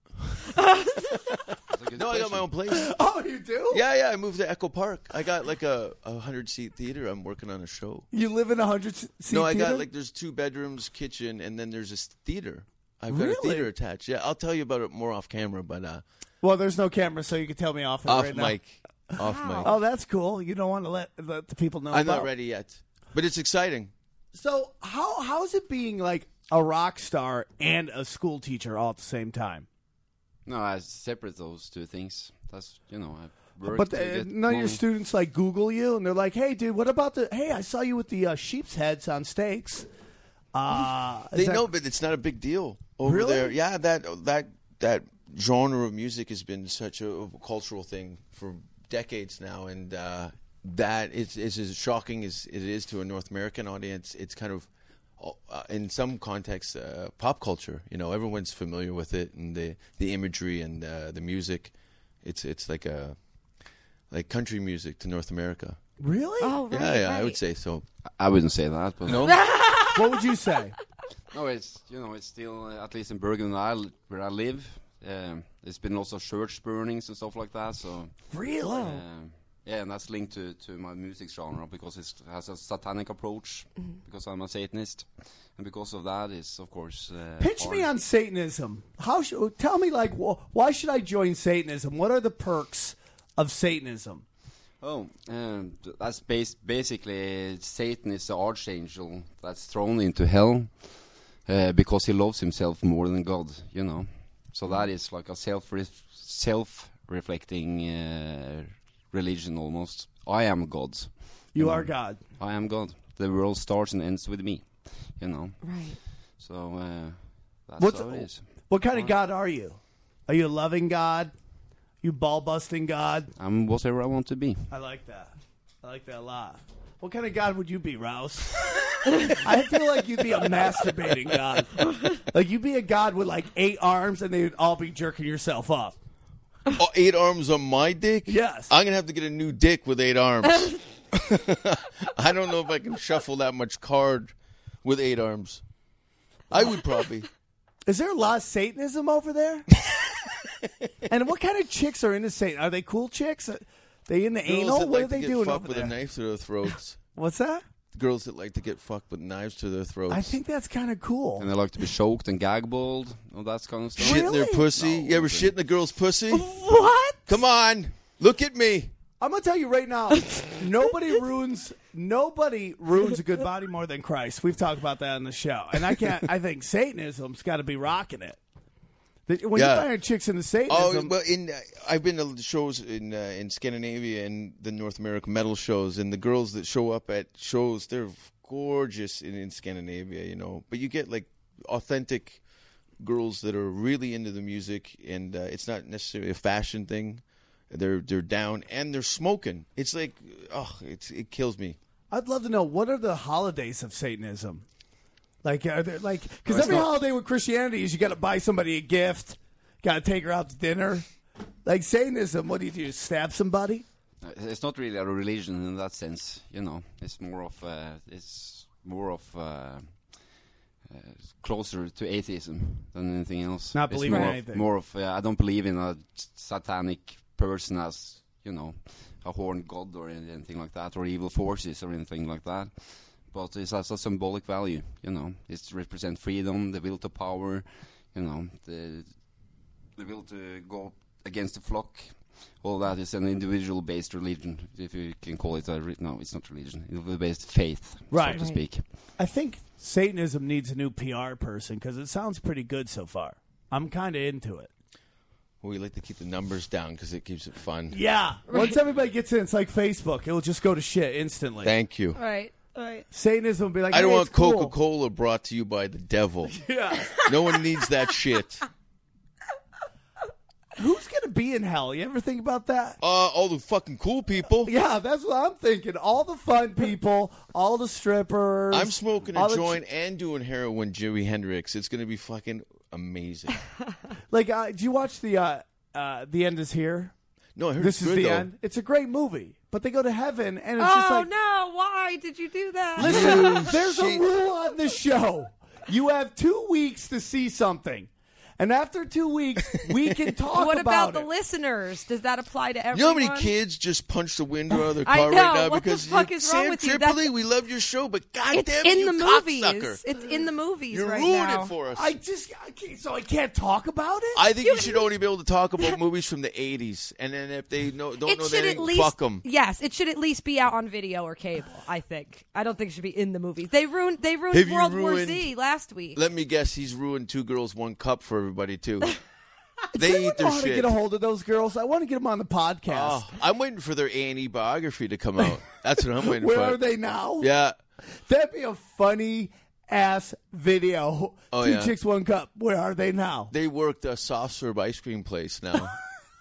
That's a good No, I got question. my own place. Oh, you do? Yeah, yeah, I moved to Echo Park. I got like a a hundred seat theater. I'm working on a show. You live in a hundred seat No, I theater? got like there's two bedrooms, kitchen, and then there's this theater. I've got a Really? theater attached. Yeah, I'll tell you about it more off camera, but uh, Well, there's no camera, so you can tell me off it off right now. mic, off mic. Oh, that's cool. You don't want to let, let the people know. I'm about. not ready yet, but it's exciting. So how how is it being like a rock star and a school teacher all at the same time? No, I separate those two things. That's you know, I work. But to uh, get none of your money. students like Google you and they're like, "Hey, dude, what about the? Hey, I saw you with the uh, sheep's heads on steaks." Uh, is They that- know, but it's not a big deal over Really? there. Yeah, that that that genre of music has been such a, a cultural thing for decades now, and uh, that is, is as shocking as it is to a North American audience. It's kind of, uh, in some contexts, uh, pop culture. You know, everyone's familiar with it, and the the imagery and uh, the music. It's it's like a like country music to North America. Really? Oh, right, yeah, yeah, I right. would say so. I wouldn't say that, but No, What would you say? no, it's you know, it's still uh, at least in Bergen, I l- where I live. Um, there's been lots of church burnings and stuff like that. So Really? um, yeah, and that's linked to, to my music genre because it's, it has a satanic approach. Because I'm a Satanist, and because of that, is of course. Uh, Pitch me hard. on Satanism. How should tell me like wh- why should I join Satanism? What are the perks of Satanism? Oh, um, th- that's bas- basically Satan is the archangel that's thrown into hell uh, because he loves himself more than God. You know, so that is like a self self reflecting uh, religion almost. I am God. You know. are God. I am God. The world starts and ends with me. You know, Right. so uh, that's What's- how it is. What kind of God are you? Are you a loving God? You ball busting God? I'm whatever I want to be. I like that. I like that a lot. What kind of God would you be, Rouse? I feel like you'd be a masturbating God. Like you'd be a God with like eight arms and they would all be jerking yourself off. Oh, eight arms on my dick? Yes. I'm going to have to get a new dick with eight arms. I don't know if I can shuffle that much card with eight arms. I would probably. Is there a lot of Satanism over there? And what kind of chicks are into Satan? Are they cool chicks? Are they in the Girls anal? that What like are they to get doing fucked over with there? a knife to their throats. What's that? Girls that like to get fucked with knives to their throats. I think that's kind of cool. And they like to be choked and gag-balled, all that kind of stuff. Shit in their Really? pussy. No, you ever okay. shit in a girl's pussy? What? Come on. Look at me. I'm gonna tell you right now, nobody ruins nobody ruins a good body more than Christ. We've talked about that on the show, and I can't. I think Satanism's got to be rocking it. The- When Yeah. you find chicks into Oh Satanism, well, in uh, I've been to shows in uh, in Scandinavia and the North American metal shows, and the girls that show up at shows, they're gorgeous in, in Scandinavia, you know. But you get like authentic girls that are really into the music, and uh, it's not necessarily a fashion thing. They're they're down and they're smoking. It's like, oh, it's it kills me. I'd love to know what are the holidays of Satanism. Like, are there like because No, it's every not- holiday with Christianity is you got to buy somebody a gift, got to take her out to dinner. Like Satanism, what do you do? Stab somebody? Uh, It's not really a religion in that sense, you know. It's more of uh, it's more of uh, uh, closer to atheism than anything else. Not It's believing in more anything. Of, more of uh, I don't believe in a satanic person as, you know, a horned god or anything like that, or evil forces or anything like that. But it has a symbolic value, you know. It represents freedom, the will to power, you know, the the will to go against the flock. All that is an individual-based religion, if you can call it a re- no, it's not religion. Individual-based faith, Right. so to Right. speak. I think Satanism needs a new P R person because it sounds pretty good so far. I'm kind of into it. We like to keep the numbers down because it keeps it fun. Yeah. Once everybody gets in, it's like Facebook. It'll just go to shit instantly. Thank you. Right. Right. Satanism will be like, I don't hey, want it's cool. Coca-Cola brought to you by the devil. Yeah. No one needs that shit. Who's going to be in hell? You ever think about that? Uh, all the fucking cool people. Yeah, that's what I'm thinking. All the fun people, all the strippers. I'm smoking all a the joint and doing heroin, Jimi Hendrix. It's going to be fucking amazing. ch- like, uh, do you watch the uh, uh, The End Is Here? No, I heard This it's is good, the though. end. It's a great movie, but they go to heaven, and it's just Oh like, no! Why did you do that? listen, You there's a shit. rule on the show. You have two weeks to see something. And after two weeks, we can talk What about about the it. listeners? Does that apply to You know everyone? how many kids just punched the window out of their I car know. right now What the because fuck you, is wrong Sam with you? Tripoli, That's- we love your show, but It's goddamn in you the cocksucker. movies. It's in the movies You're right ruining now. it for us. I just, I can't, so I can't talk about it? I think you should only be able to talk about movies from the eighties, and then if they know, don't It know should that, at least fuck them. yes, it should at least be out on video or cable. I think. I don't think it should be in the movies. They ruined. They ruined Have you World War ruined- Z last week. Let me guess, he's ruined Two Girls, One Cup for everybody too. Does They anyone eat their know how to shit. get a hold of those girls? I want to get them on the podcast. Oh, I'm waiting for their A and E biography to come out. That's what I'm waiting Where for. are they now? Yeah. That'd be a funny ass video. Oh, Two yeah. chicks, one cup. Where are they now? They worked a soft serve ice cream place now.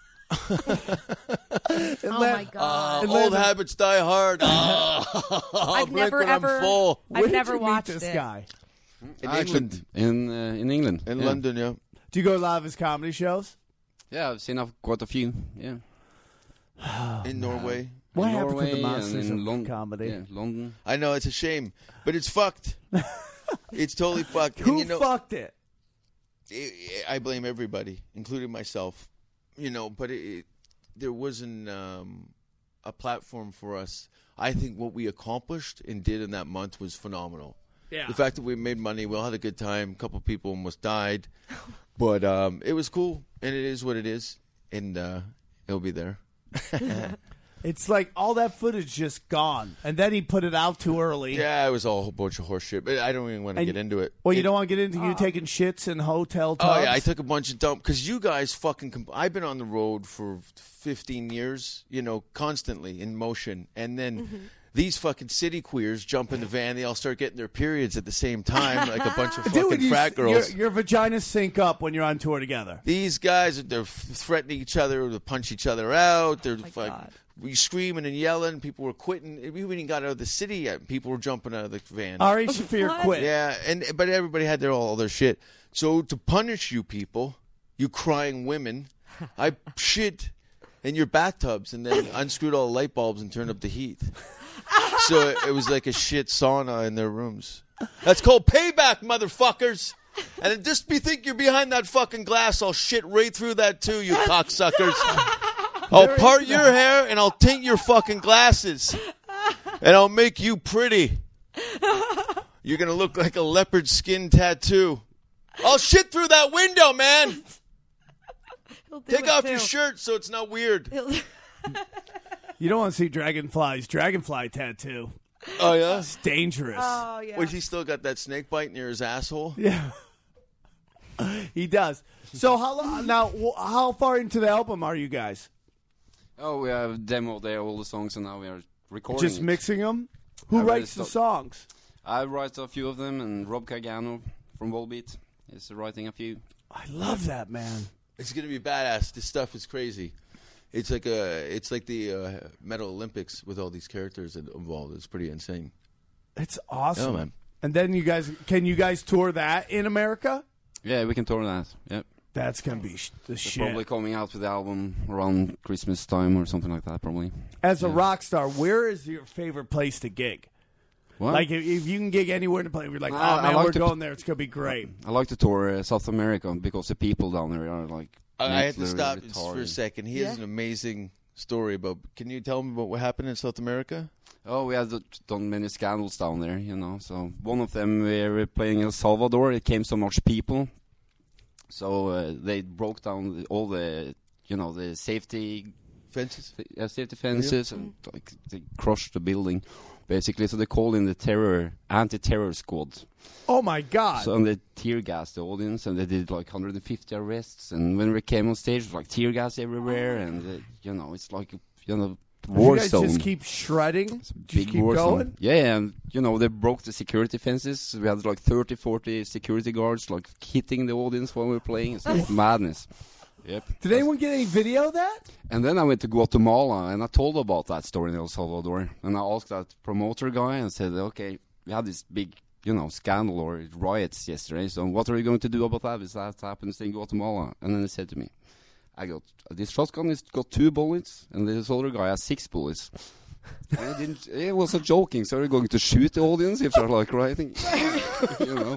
And Oh let- my god! And Old let- habits die hard. Oh, I've break never when ever. I'm full. Where I've did never you meet watched this it. guy? In Actually, England. in uh, in England, In yeah. London, yeah. Do you go to a lot of his comedy shows? Yeah, I've seen uh, quite a few. Yeah, In Norway. What in happened Norway to the and monsters in of Lon- comedy? Yeah, London. I know, it's a shame. But it's fucked. It's totally fucked. Who and you know, fucked it? I I blame everybody, including myself. You know, but it, it, there wasn't um, a platform for us. I think what we accomplished and did in that month was phenomenal. Yeah. The fact that we made money, we all had a good time. A couple people almost died, but um, it was cool, and it is what it is, and uh, it'll be there. It's like all that footage just gone, and then he put it out too early. Yeah, it was all a whole bunch of horse shit, but I don't even want to And- get into it. Well, you It- don't want to get into you taking shits in hotel tubs. Oh yeah, I took a bunch of dump because you guys fucking. Comp- I've been on the road for fifteen years, you know, constantly in motion, and then Mm-hmm. these fucking city queers jump in the van. They all start getting their periods at the same time, like a bunch of Dude, fucking when you, frat girls. Your, your vaginas sync up when you're on tour together. These guys, they're f- threatening each other to punch each other out. They're Oh my fuck- God. we screaming and yelling. People were quitting. We even got out of the city yet. People were jumping out of the van. Ari Shafir What? quit. Yeah, and but everybody had their all their shit. So to punish you people, you crying women, I shit in your bathtubs and then unscrewed all the light bulbs and turned up the heat. So it was like a shit sauna in their rooms. That's called payback, motherfuckers. And just be think you're behind that fucking glass, I'll shit right through that too, you cocksuckers. I'll part your hair and I'll tint your fucking glasses. And I'll make you pretty. You're going to look like a leopard skin tattoo. I'll shit through that window, man. Take off too. Your shirt so it's not weird. You don't want to see Dragonfly's Dragonfly tattoo. Oh, yeah? It's dangerous. Oh, yeah. Wait, he still got that snake bite near his asshole? Yeah. He does. So how long, now, how far into the album are you guys? Oh, we have demoed there all the songs, and now we are recording. Just it. mixing them? Who I writes really the songs? I write a few of them, and Rob Cagano from Volbeat is writing a few. I love that, man. It's gonna be badass. This stuff is crazy. It's like a, it's like the uh, Metal Olympics with all these characters involved. It's pretty insane. It's awesome, Yeah, man. And then you guys, can you guys tour that in America? Yeah, we can tour that. Yep. That's gonna be sh- the They're shit. probably coming out with the album around Christmas time or something like that, probably. As a Yeah. rock star, where is your favorite place to gig? What? Like if, if you can gig anywhere to play, we're like, oh I- I man, like we're to- going there. It's gonna be great. I like to tour uh, South America because the people down there are like. I, I have to mentally stop just for a retarded. second. He Yeah. has an amazing story about. Can you tell me about what happened in South America? Oh, we had done many scandals down there, you know. So one of them, we were playing El Salvador. It came so much people, so uh, they broke down the, all the, you know, the safety Fences. uh, safety fences, and like they crushed the building, basically. So they called in the terror anti-terror squad. Oh my god! So and they tear gassed the audience, and they did like one hundred fifty arrests. And when we came on stage, it was like tear gas everywhere, and uh, you know, it's like you know. War you guys zone. just keep shredding? It's a Just big keep war going? zone. Yeah, and you know, they broke the security fences. We had like thirty, forty security guards like hitting the audience while we were playing. It's like madness. Yep. Did anyone get any video of that? And then I went to Guatemala and I told about that story in El Salvador. And I asked that promoter guy and said, okay, we had this big, you know, scandal or riots yesterday. So what are you going to do about that if that happens in Guatemala? And then he said to me, I got this shotgun. It's got two bullets, and this other guy has six bullets. And he didn't. It was a joking. So we're going to shoot the audience if they're like rioting, you know.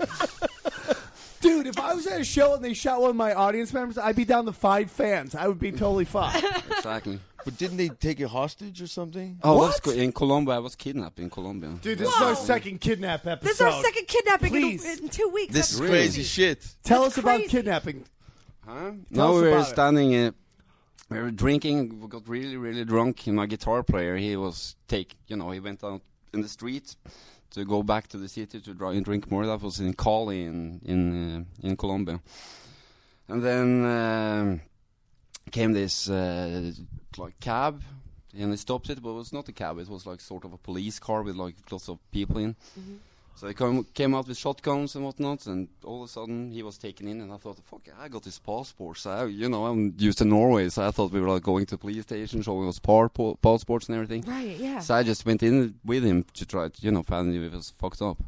Dude, if I was at a show and they shot one of my audience members, I'd be down to five fans. I would be totally fine. Exactly. But didn't they take you hostage or something? Oh, What? that's co- in Colombia. I was kidnapped in Colombia. Dude, this is our second kidnap episode. This is our second kidnapping in, Please. in two weeks. This That's is Really? crazy shit. Tell That's us about crazy. kidnapping. Huh? Tell No, us we were about it. standing. Uh, we were drinking. We got really, really drunk. And my guitar player, he was take. You know, he went out in the street to go back to the city to dry and drink more. That was in Cali in in uh, in Colombia. And then um, came this uh, like cab, and they stopped it, but it was not a cab. It was like sort of a police car with like lots of people in. Mm-hmm. So they come, came out with shotguns and whatnot, and all of a sudden he was taken in, and I thought, fuck, I got his passport. So, I, you know, I'm used to Norway, so I thought we were like going to the police station, showing us par- po- passports and everything. right, yeah. So I just went in with him to try to, you know, find if it was fucked up.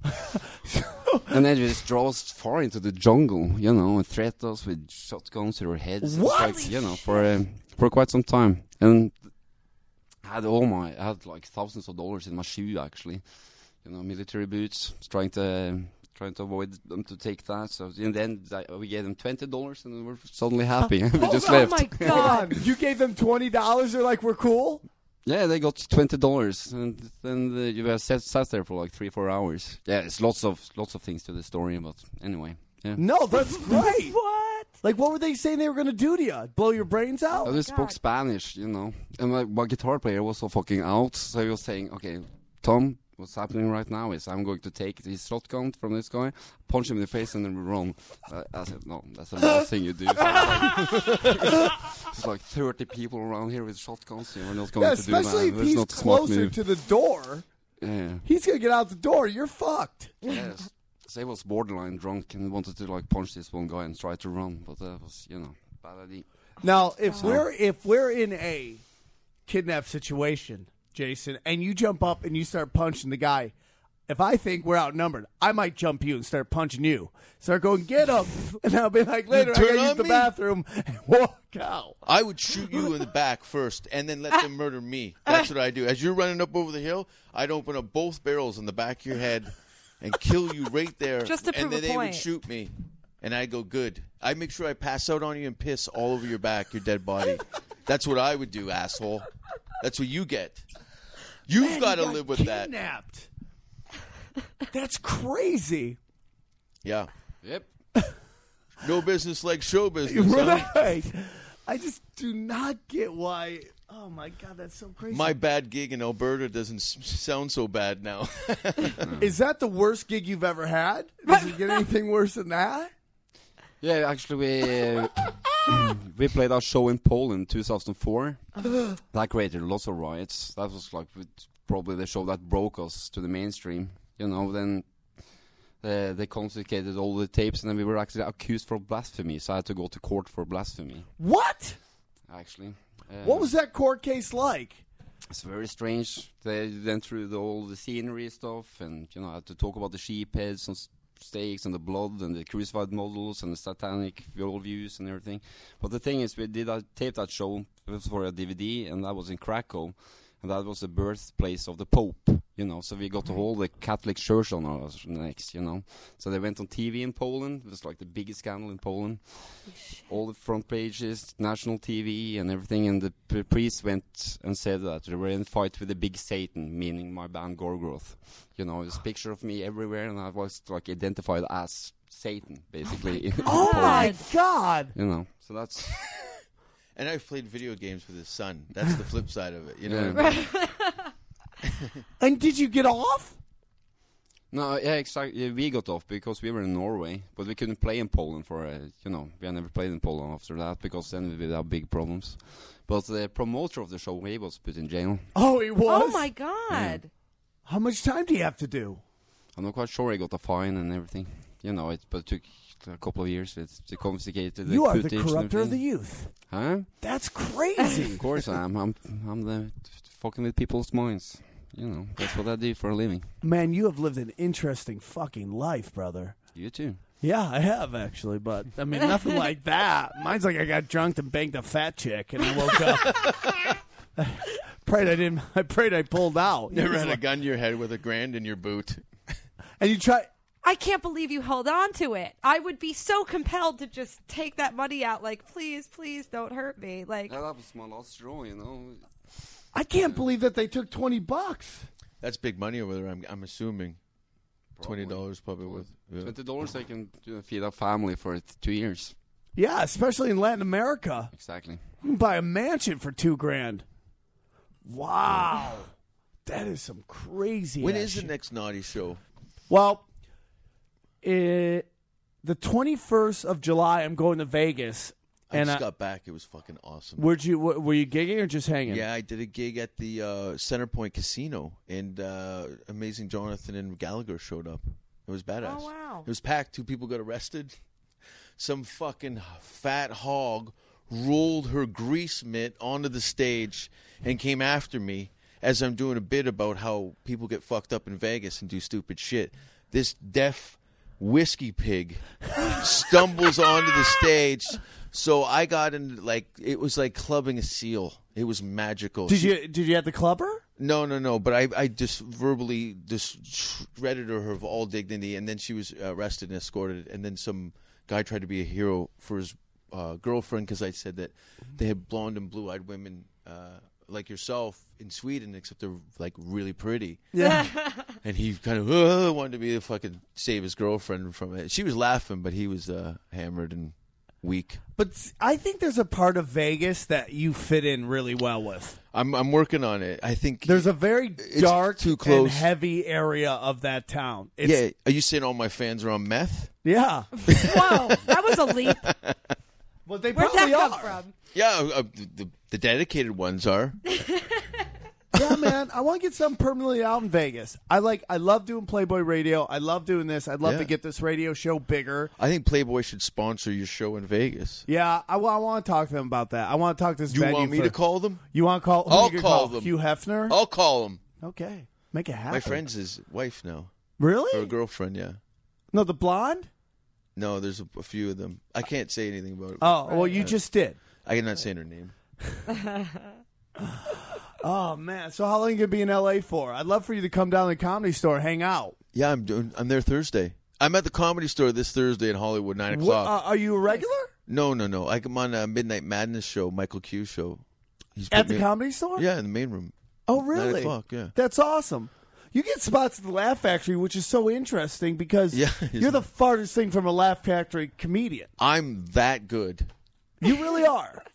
And then he just drove us far into the jungle, you know, and threatened us with shotguns to our heads. It was What? like, you know, for uh, for quite some time. And I had all my, I had like thousands of dollars in my shoe, actually. You know, military boots, trying to trying to avoid them to take that. So in the end, I, we gave them twenty dollars, and we were suddenly happy. we just oh left. my Hold god. on. You gave them twenty dollars? They're like, we're cool? Yeah, they got twenty dollars, and then uh, you were sat, sat there for like three, four hours. Yeah, it's lots of lots of things to the story, but anyway, yeah. No, that's great. What? Like, what were they saying they were going to do to you? Blow your brains out? I just spoke God. Spanish, you know, and my, my guitar player was so fucking out, so he was saying, "Okay, Tom, what's happening right now is I'm going to take this shotgun from this guy, punch him in the face, and then we run." I, I said, "No, that's the last thing you do." So there's like thirty people around here with shotguns. You're not going Yeah, to do that. especially if That's he's not a smart closer move. to the door. Yeah. He's going to get out the door. You're fucked. Yes. So I was borderline drunk and wanted to like punch this one guy and try to run, but that was, you know, bad idea. Now, if we're if we're in a kidnap situation, Jason, and you jump up and you start punching the guy, if I think we're outnumbered, I might jump you and start punching you. Start going, get him. And I'll be like, later, I turn gotta use on the me? bathroom and walk out. I would shoot you in the back first and then let them murder me. That's what I do. As you're running up over the hill, I'd open up both barrels in the back of your head and kill you right there. Just to and prove then a they point. would shoot me. And I'd go, good. I make sure I pass out on you and piss all over your back, your dead body. That's what I would do, asshole. That's what you get. You've Man, got to you got live with that. kidnapped. That's crazy. Yeah. Yep. No business like show business. huh? Right. I just do not get why. Oh, my God, that's so crazy. My bad gig in Alberta doesn't s- sound so bad now. Is that the worst gig you've ever had? Does it get anything worse than that? Yeah, actually, we uh, we played our show in Poland, two thousand four. That created lots of riots. That was like probably the show that broke us to the mainstream. You know, then uh, they confiscated all the tapes, and then we were actually accused for blasphemy. So I had to go to court for blasphemy. What? Actually, uh, What was that court case like? It's very strange. They went through the, all the scenery stuff, and you know, I had to talk about the sheep heads and stakes and the blood and the crucified models and the satanic worldviews and everything. But the thing is, we did a tape that show for a D V D, and that was in Krakow, and that was the birthplace of the Pope. You know, so we got to hold the Catholic Church on us next. You know, so they went on T V in Poland. It was like the biggest scandal in Poland. All the front pages, national T V and everything. And the p- priest went and said that they were in a fight with the big Satan, meaning my band Gorgoroth. You know, there's a picture of me everywhere, and I was like identified as Satan, basically. Oh, my God. You know, so that's And I've played video games with his son. That's the flip side of it. You know Yeah. what I mean? And did you get off? no, yeah, exactly. Yeah, we got off because we were in Norway, but we couldn't play in Poland for uh, you know, we had never played in Poland after that because then we would have big problems. But the promoter of the show, he was put in jail. Oh, he was? Oh, my God. How much time do you have to do? I'm not quite sure he got a fine and everything. You know, it but it took a couple of years. It's to confiscate the You are the footage and corrupter of the everything. youth. Huh? That's crazy. Of course I am. I'm I'm the fucking with people's minds. You know, that's what I do for a living. Man, you have lived an interesting fucking life, brother. You too. Yeah, I have actually, but I mean, nothing like that. Mine's like I got drunk and banged a fat chick, and I woke up. prayed I didn't. I prayed I pulled out. Never had a gun to your head with a grand in your boot. And you try. I can't believe you held on to it. I would be so compelled to just take that money out. Like, please, please don't hurt me. Like, Yeah, that was my last straw, you know. I can't believe that they took twenty bucks. That's big money over there. I'm, I'm assuming twenty dollars probably worth. Yeah. Twenty dollars I can you know, feed a family for it two years. Yeah, especially in Latin America, Exactly. you can buy a mansion for two grand. Wow, that is some crazy. When ass is the shit. next naughty show? Well, it, the twenty-first of July, I'm going to Vegas. I And just I- got back. It was fucking awesome. Where'd you? wh- Were you gigging or just hanging? Yeah, I did a gig at the uh, Centerpoint Casino, and uh, Amazing Jonathan and Gallagher showed up. It was badass. Oh, wow. It was packed. Two people got arrested. Some fucking fat hog rolled her grease mitt onto the stage and came after me as I'm doing a bit about how people get fucked up in Vegas and do stupid shit. This deaf whiskey pig stumbles onto the stage. So I got in like it was like clubbing a seal. It was magical. Did She- you? Did you have the clubber? No, no, no. But I, I just verbally just shredded her of all dignity, and then she was arrested and escorted. And then some guy tried to be a hero for his uh, girlfriend because I said that they had blonde and blue-eyed women uh, like yourself in Sweden, except they're like really pretty. Yeah. And he kind of uh, wanted to be the fucking save his girlfriend from it. She was laughing, but he was uh, hammered and weak. But s- I think there's a part of Vegas that you fit in really well with. I'm I'm working on it. I think There's a very It's dark too and close. heavy area of that town. It's, yeah. Are you saying all my fans are on meth? Yeah. whoa, that was a leap. Well, they Where'd that probably come are. from? Yeah, uh, the, the dedicated ones are. Yeah, man. I want to get something permanently out in Vegas. I like. I love doing Playboy Radio. I love doing this. I'd love Yeah. to get this radio show bigger. I think Playboy should sponsor your show in Vegas. Yeah, I, want to talk to them about that. I want to talk to this You venue want me for- to call them? You want to call? Who I'll you gonna call them. Hugh Hefner. I'll call them. Okay, make it happen. My friend's his wife now. Really? Or a girlfriend, yeah. No, the blonde? No, there's a, a few of them. I can't say anything about it. Oh, well, you just did. I cannot say her name. Oh, man. So how long are you going to be in L A for? I'd love for you to come down to the Comedy Store, hang out. Yeah, I'm doing. I'm there Thursday. I'm at the Comedy Store this Thursday in Hollywood, nine What, o'clock. uh, are you a regular? No, no, no. I'm on a Midnight Madness show, Michael Q show. He's At put the me- Comedy Store? Yeah, in the main room. Oh, Nine really? o'clock, yeah. That's awesome. You get spots at the Laugh Factory, which is so interesting because Yeah. you're the farthest thing from a Laugh Factory comedian. I'm that good. You really are.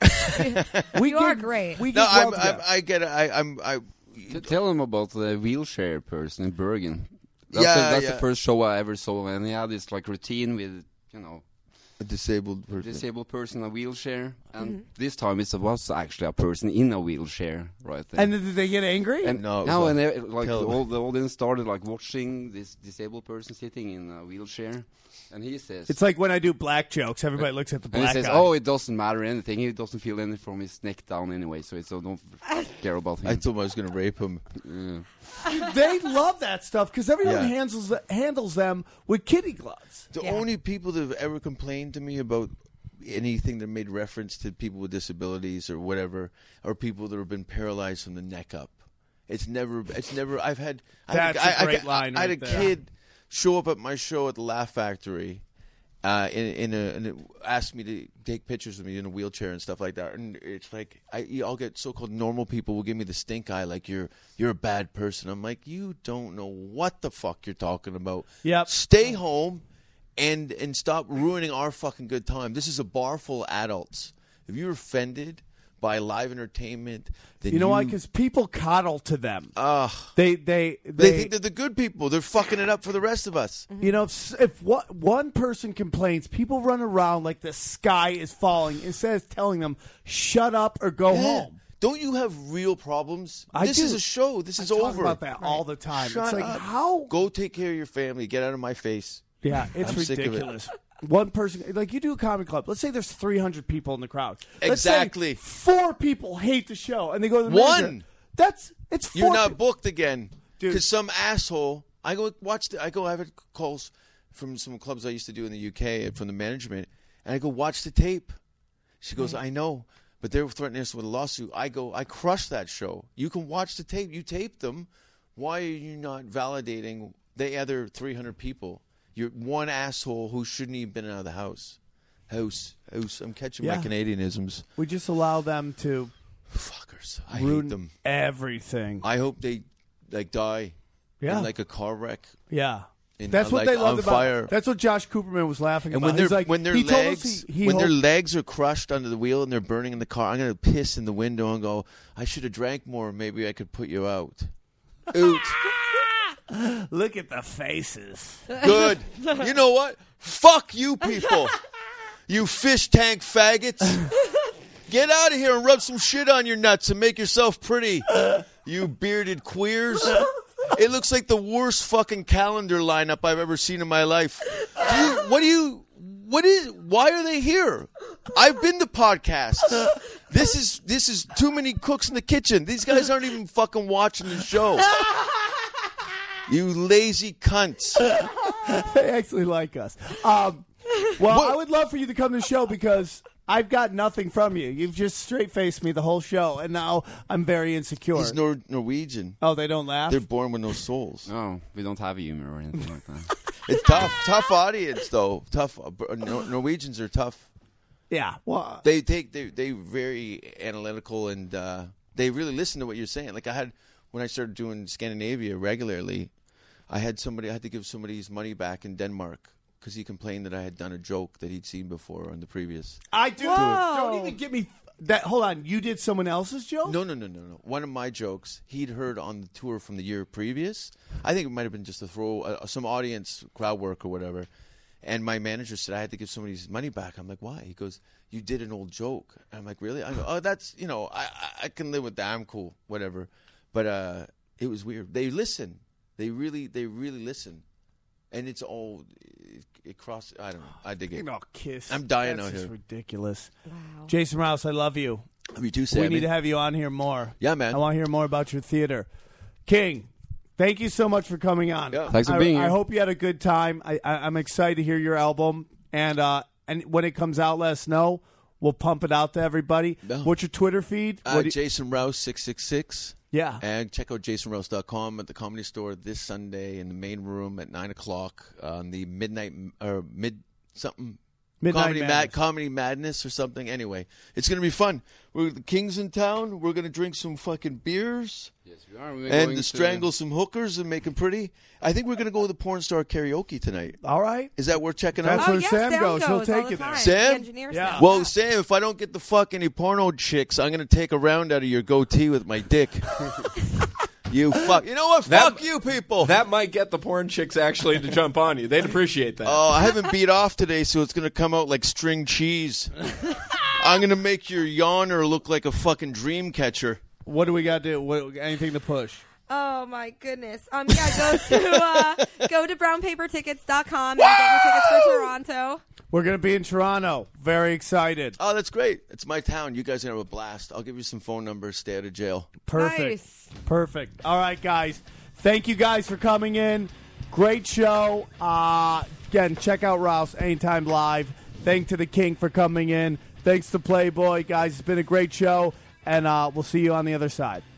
we You are great. We No, get I'm, well I'm, together. I get it. I, I'm. I. T- tell him about the wheelchair person in Bergen. That's, Yeah, the, that's yeah. the first show I ever saw, and he had this like routine with, you know, A disabled person. disabled person in a wheelchair, and this time it was actually a person in a wheelchair right there. And did they get angry? And No, it was now a- and they, like tell him. all the audience started like watching this disabled person sitting in a wheelchair, and he says, It's like when I do black jokes, everybody looks at the and he black says, guy. "Oh, it doesn't matter anything. He doesn't feel anything from his neck down anyway, so it's so don't care about him." I told him I was going to rape him. Yeah. They love that stuff because everyone Yeah. handles handles them with kitty gloves. The Yeah. only people that have ever complained to me about anything that made reference to people with disabilities or whatever are people that have been paralyzed from the neck up. It's never. It's never. I've had. I had That's a I- great I, line I had right a there. kid show up at my show at the Laugh Factory. Uh, in in a and it asked me to take pictures of me in a wheelchair and stuff like that, and it's like I I'll get so-called normal people will give me the stink eye, like you're you're a bad person. I'm like, you don't know what the fuck you're talking about. Yep. Stay home and and stop ruining our fucking good time. This is a bar full of adults. If you're offended by live entertainment, then You know why? Because people coddle to them. Ugh. They they They they. think they're the good people. They're fucking it up for the rest of us. you know, if, if what, one person complains, people run around like the sky is falling instead of telling them shut up or go Yeah. home. Don't you have real problems? I this do. is a show. This is I talk over. about that all the time. Shut it's like up. how Go take care of your family. Get out of my face. Yeah, it's I'm sick of it. ridiculous. One person, like you do a comedy club. Let's say there's three hundred people in the crowd. Let's say Exactly. four people hate the show, and they go to the One. manager. That's it's four. You're not pe- booked again Dude. because some asshole. I go watch. The, I go. I've had calls from some clubs I used to do in the U K from the management, and I go watch the tape. She goes, I know, but they're threatening us with a lawsuit. I go, I crushed that show. You can watch the tape. You taped them. Why are you not validating the other three hundred people? You're one asshole who shouldn't even been out of the house. House, house. I'm catching Yeah. my Canadianisms. We just allow them to Fuckers. I ruin hate them. everything. I hope they like die Yeah, in like a car wreck. yeah. in- That's what like, they on loved about. fire. That's what Josh Cooperman was laughing And about. when their He's like, when their he told us legs he, he when their hoped- legs are crushed under the wheel and they're burning in the car, I'm gonna piss in the window and go, I should have drank more. Maybe I could put you out. Oot. look at the faces. Good. You know what? Fuck you people. You fish tank faggots. Get out of here and rub some shit on your nuts and make yourself pretty. You bearded queers. It looks like the worst fucking calendar lineup I've ever seen in my life. Do you, what do you what is why are they here? I've been to podcasts. This is this is too many cooks in the kitchen. These guys aren't even fucking watching the show. You lazy cunts. They actually like us. Um, well, What- I would love for you to come to the show because I've got nothing from you. You've just straight faced me the whole show, and now I'm very insecure. He's Nor- Norwegian. oh, they don't laugh? They're born with no souls. No, we don't have humor or anything like that. It's tough, tough audience though. Tough. uh, Nor- Norwegians are tough. yeah. Well, They take they they very analytical and uh, they really listen to what you're saying. Like I had when I started doing Scandinavia regularly, I had somebody I had to give somebody his money back in Denmark because he complained that I had done a joke that he'd seen before on the previous. I do. Whoa. Don't even get me that. Hold on. You did someone else's joke? No, no, no, no, no. One of my jokes he'd heard on the tour from the year previous. I think it might have been just a throw, uh, some audience crowd work or whatever. And my manager said I had to give somebody his money back. I'm like, why? He goes, you did an old joke. I'm like, really? I go, oh, that's you know, I I, I can live with that. I'm cool, whatever. But uh, it was weird. They listen. They really, they really listen. And it's all it, it cross. I don't know. I dig it. No, kiss. I'm dying That's out just here. ridiculous. Wow. Jason Rouse, I love you. Me too, Sammy. We need to have you on here more. Yeah, man. I want to hear more about your theater. King, Thank you so much for coming on. Yeah. Thanks for I, being here. I hope you had a good time. I, I, I'm excited to hear your album, and uh, and when it comes out, let us know. We'll pump it out to everybody. Yeah. What's your Twitter feed? Uh, What do you- Jason Rouse six six six. yeah. And check out jason rouse dot com at the Comedy Store this Sunday in the main room at nine o'clock on the midnight or mid something. Midnight Comedy Madness. Mad, Comedy Madness or something. Anyway, it's going to be fun. We're the Kings in town. We're going to drink some fucking beers Yes, we are. We're and going to to- strangle some hookers and make them pretty. I think we're going to go to the porn star karaoke tonight. All right. Is that worth checking That's out? Oh, where yes, Sam Sam goes. He'll all take the you there. time. Sam? The engineer Yeah. Sam. Well, Sam, if I don't get the fuck any porno chicks, I'm going to take a round out of your goatee with my dick. You fuck. You know what? That- Fuck you people. That might get the porn chicks actually to jump on you. They'd appreciate that. Oh, I haven't beat off today, so it's going to come out like string cheese. I'm going to make your yawner look like a fucking dream catcher. What do we got to do? What, anything to push? Oh my goodness. Um yeah, go to uh, go to brown paper tickets dot com and get your tickets for Toronto. We're going to be in Toronto. Very excited. Oh, that's great. It's my town. You guys are going to have a blast. I'll give you some phone numbers. Stay out of jail. Perfect. Nice. Perfect. All right, guys. Thank you guys for coming in. Great show. Uh, again, check out Rouse Anytime Live. Thanks to the King for coming in. Thanks to Playboy, guys. It's been a great show, and uh, we'll see you on the other side.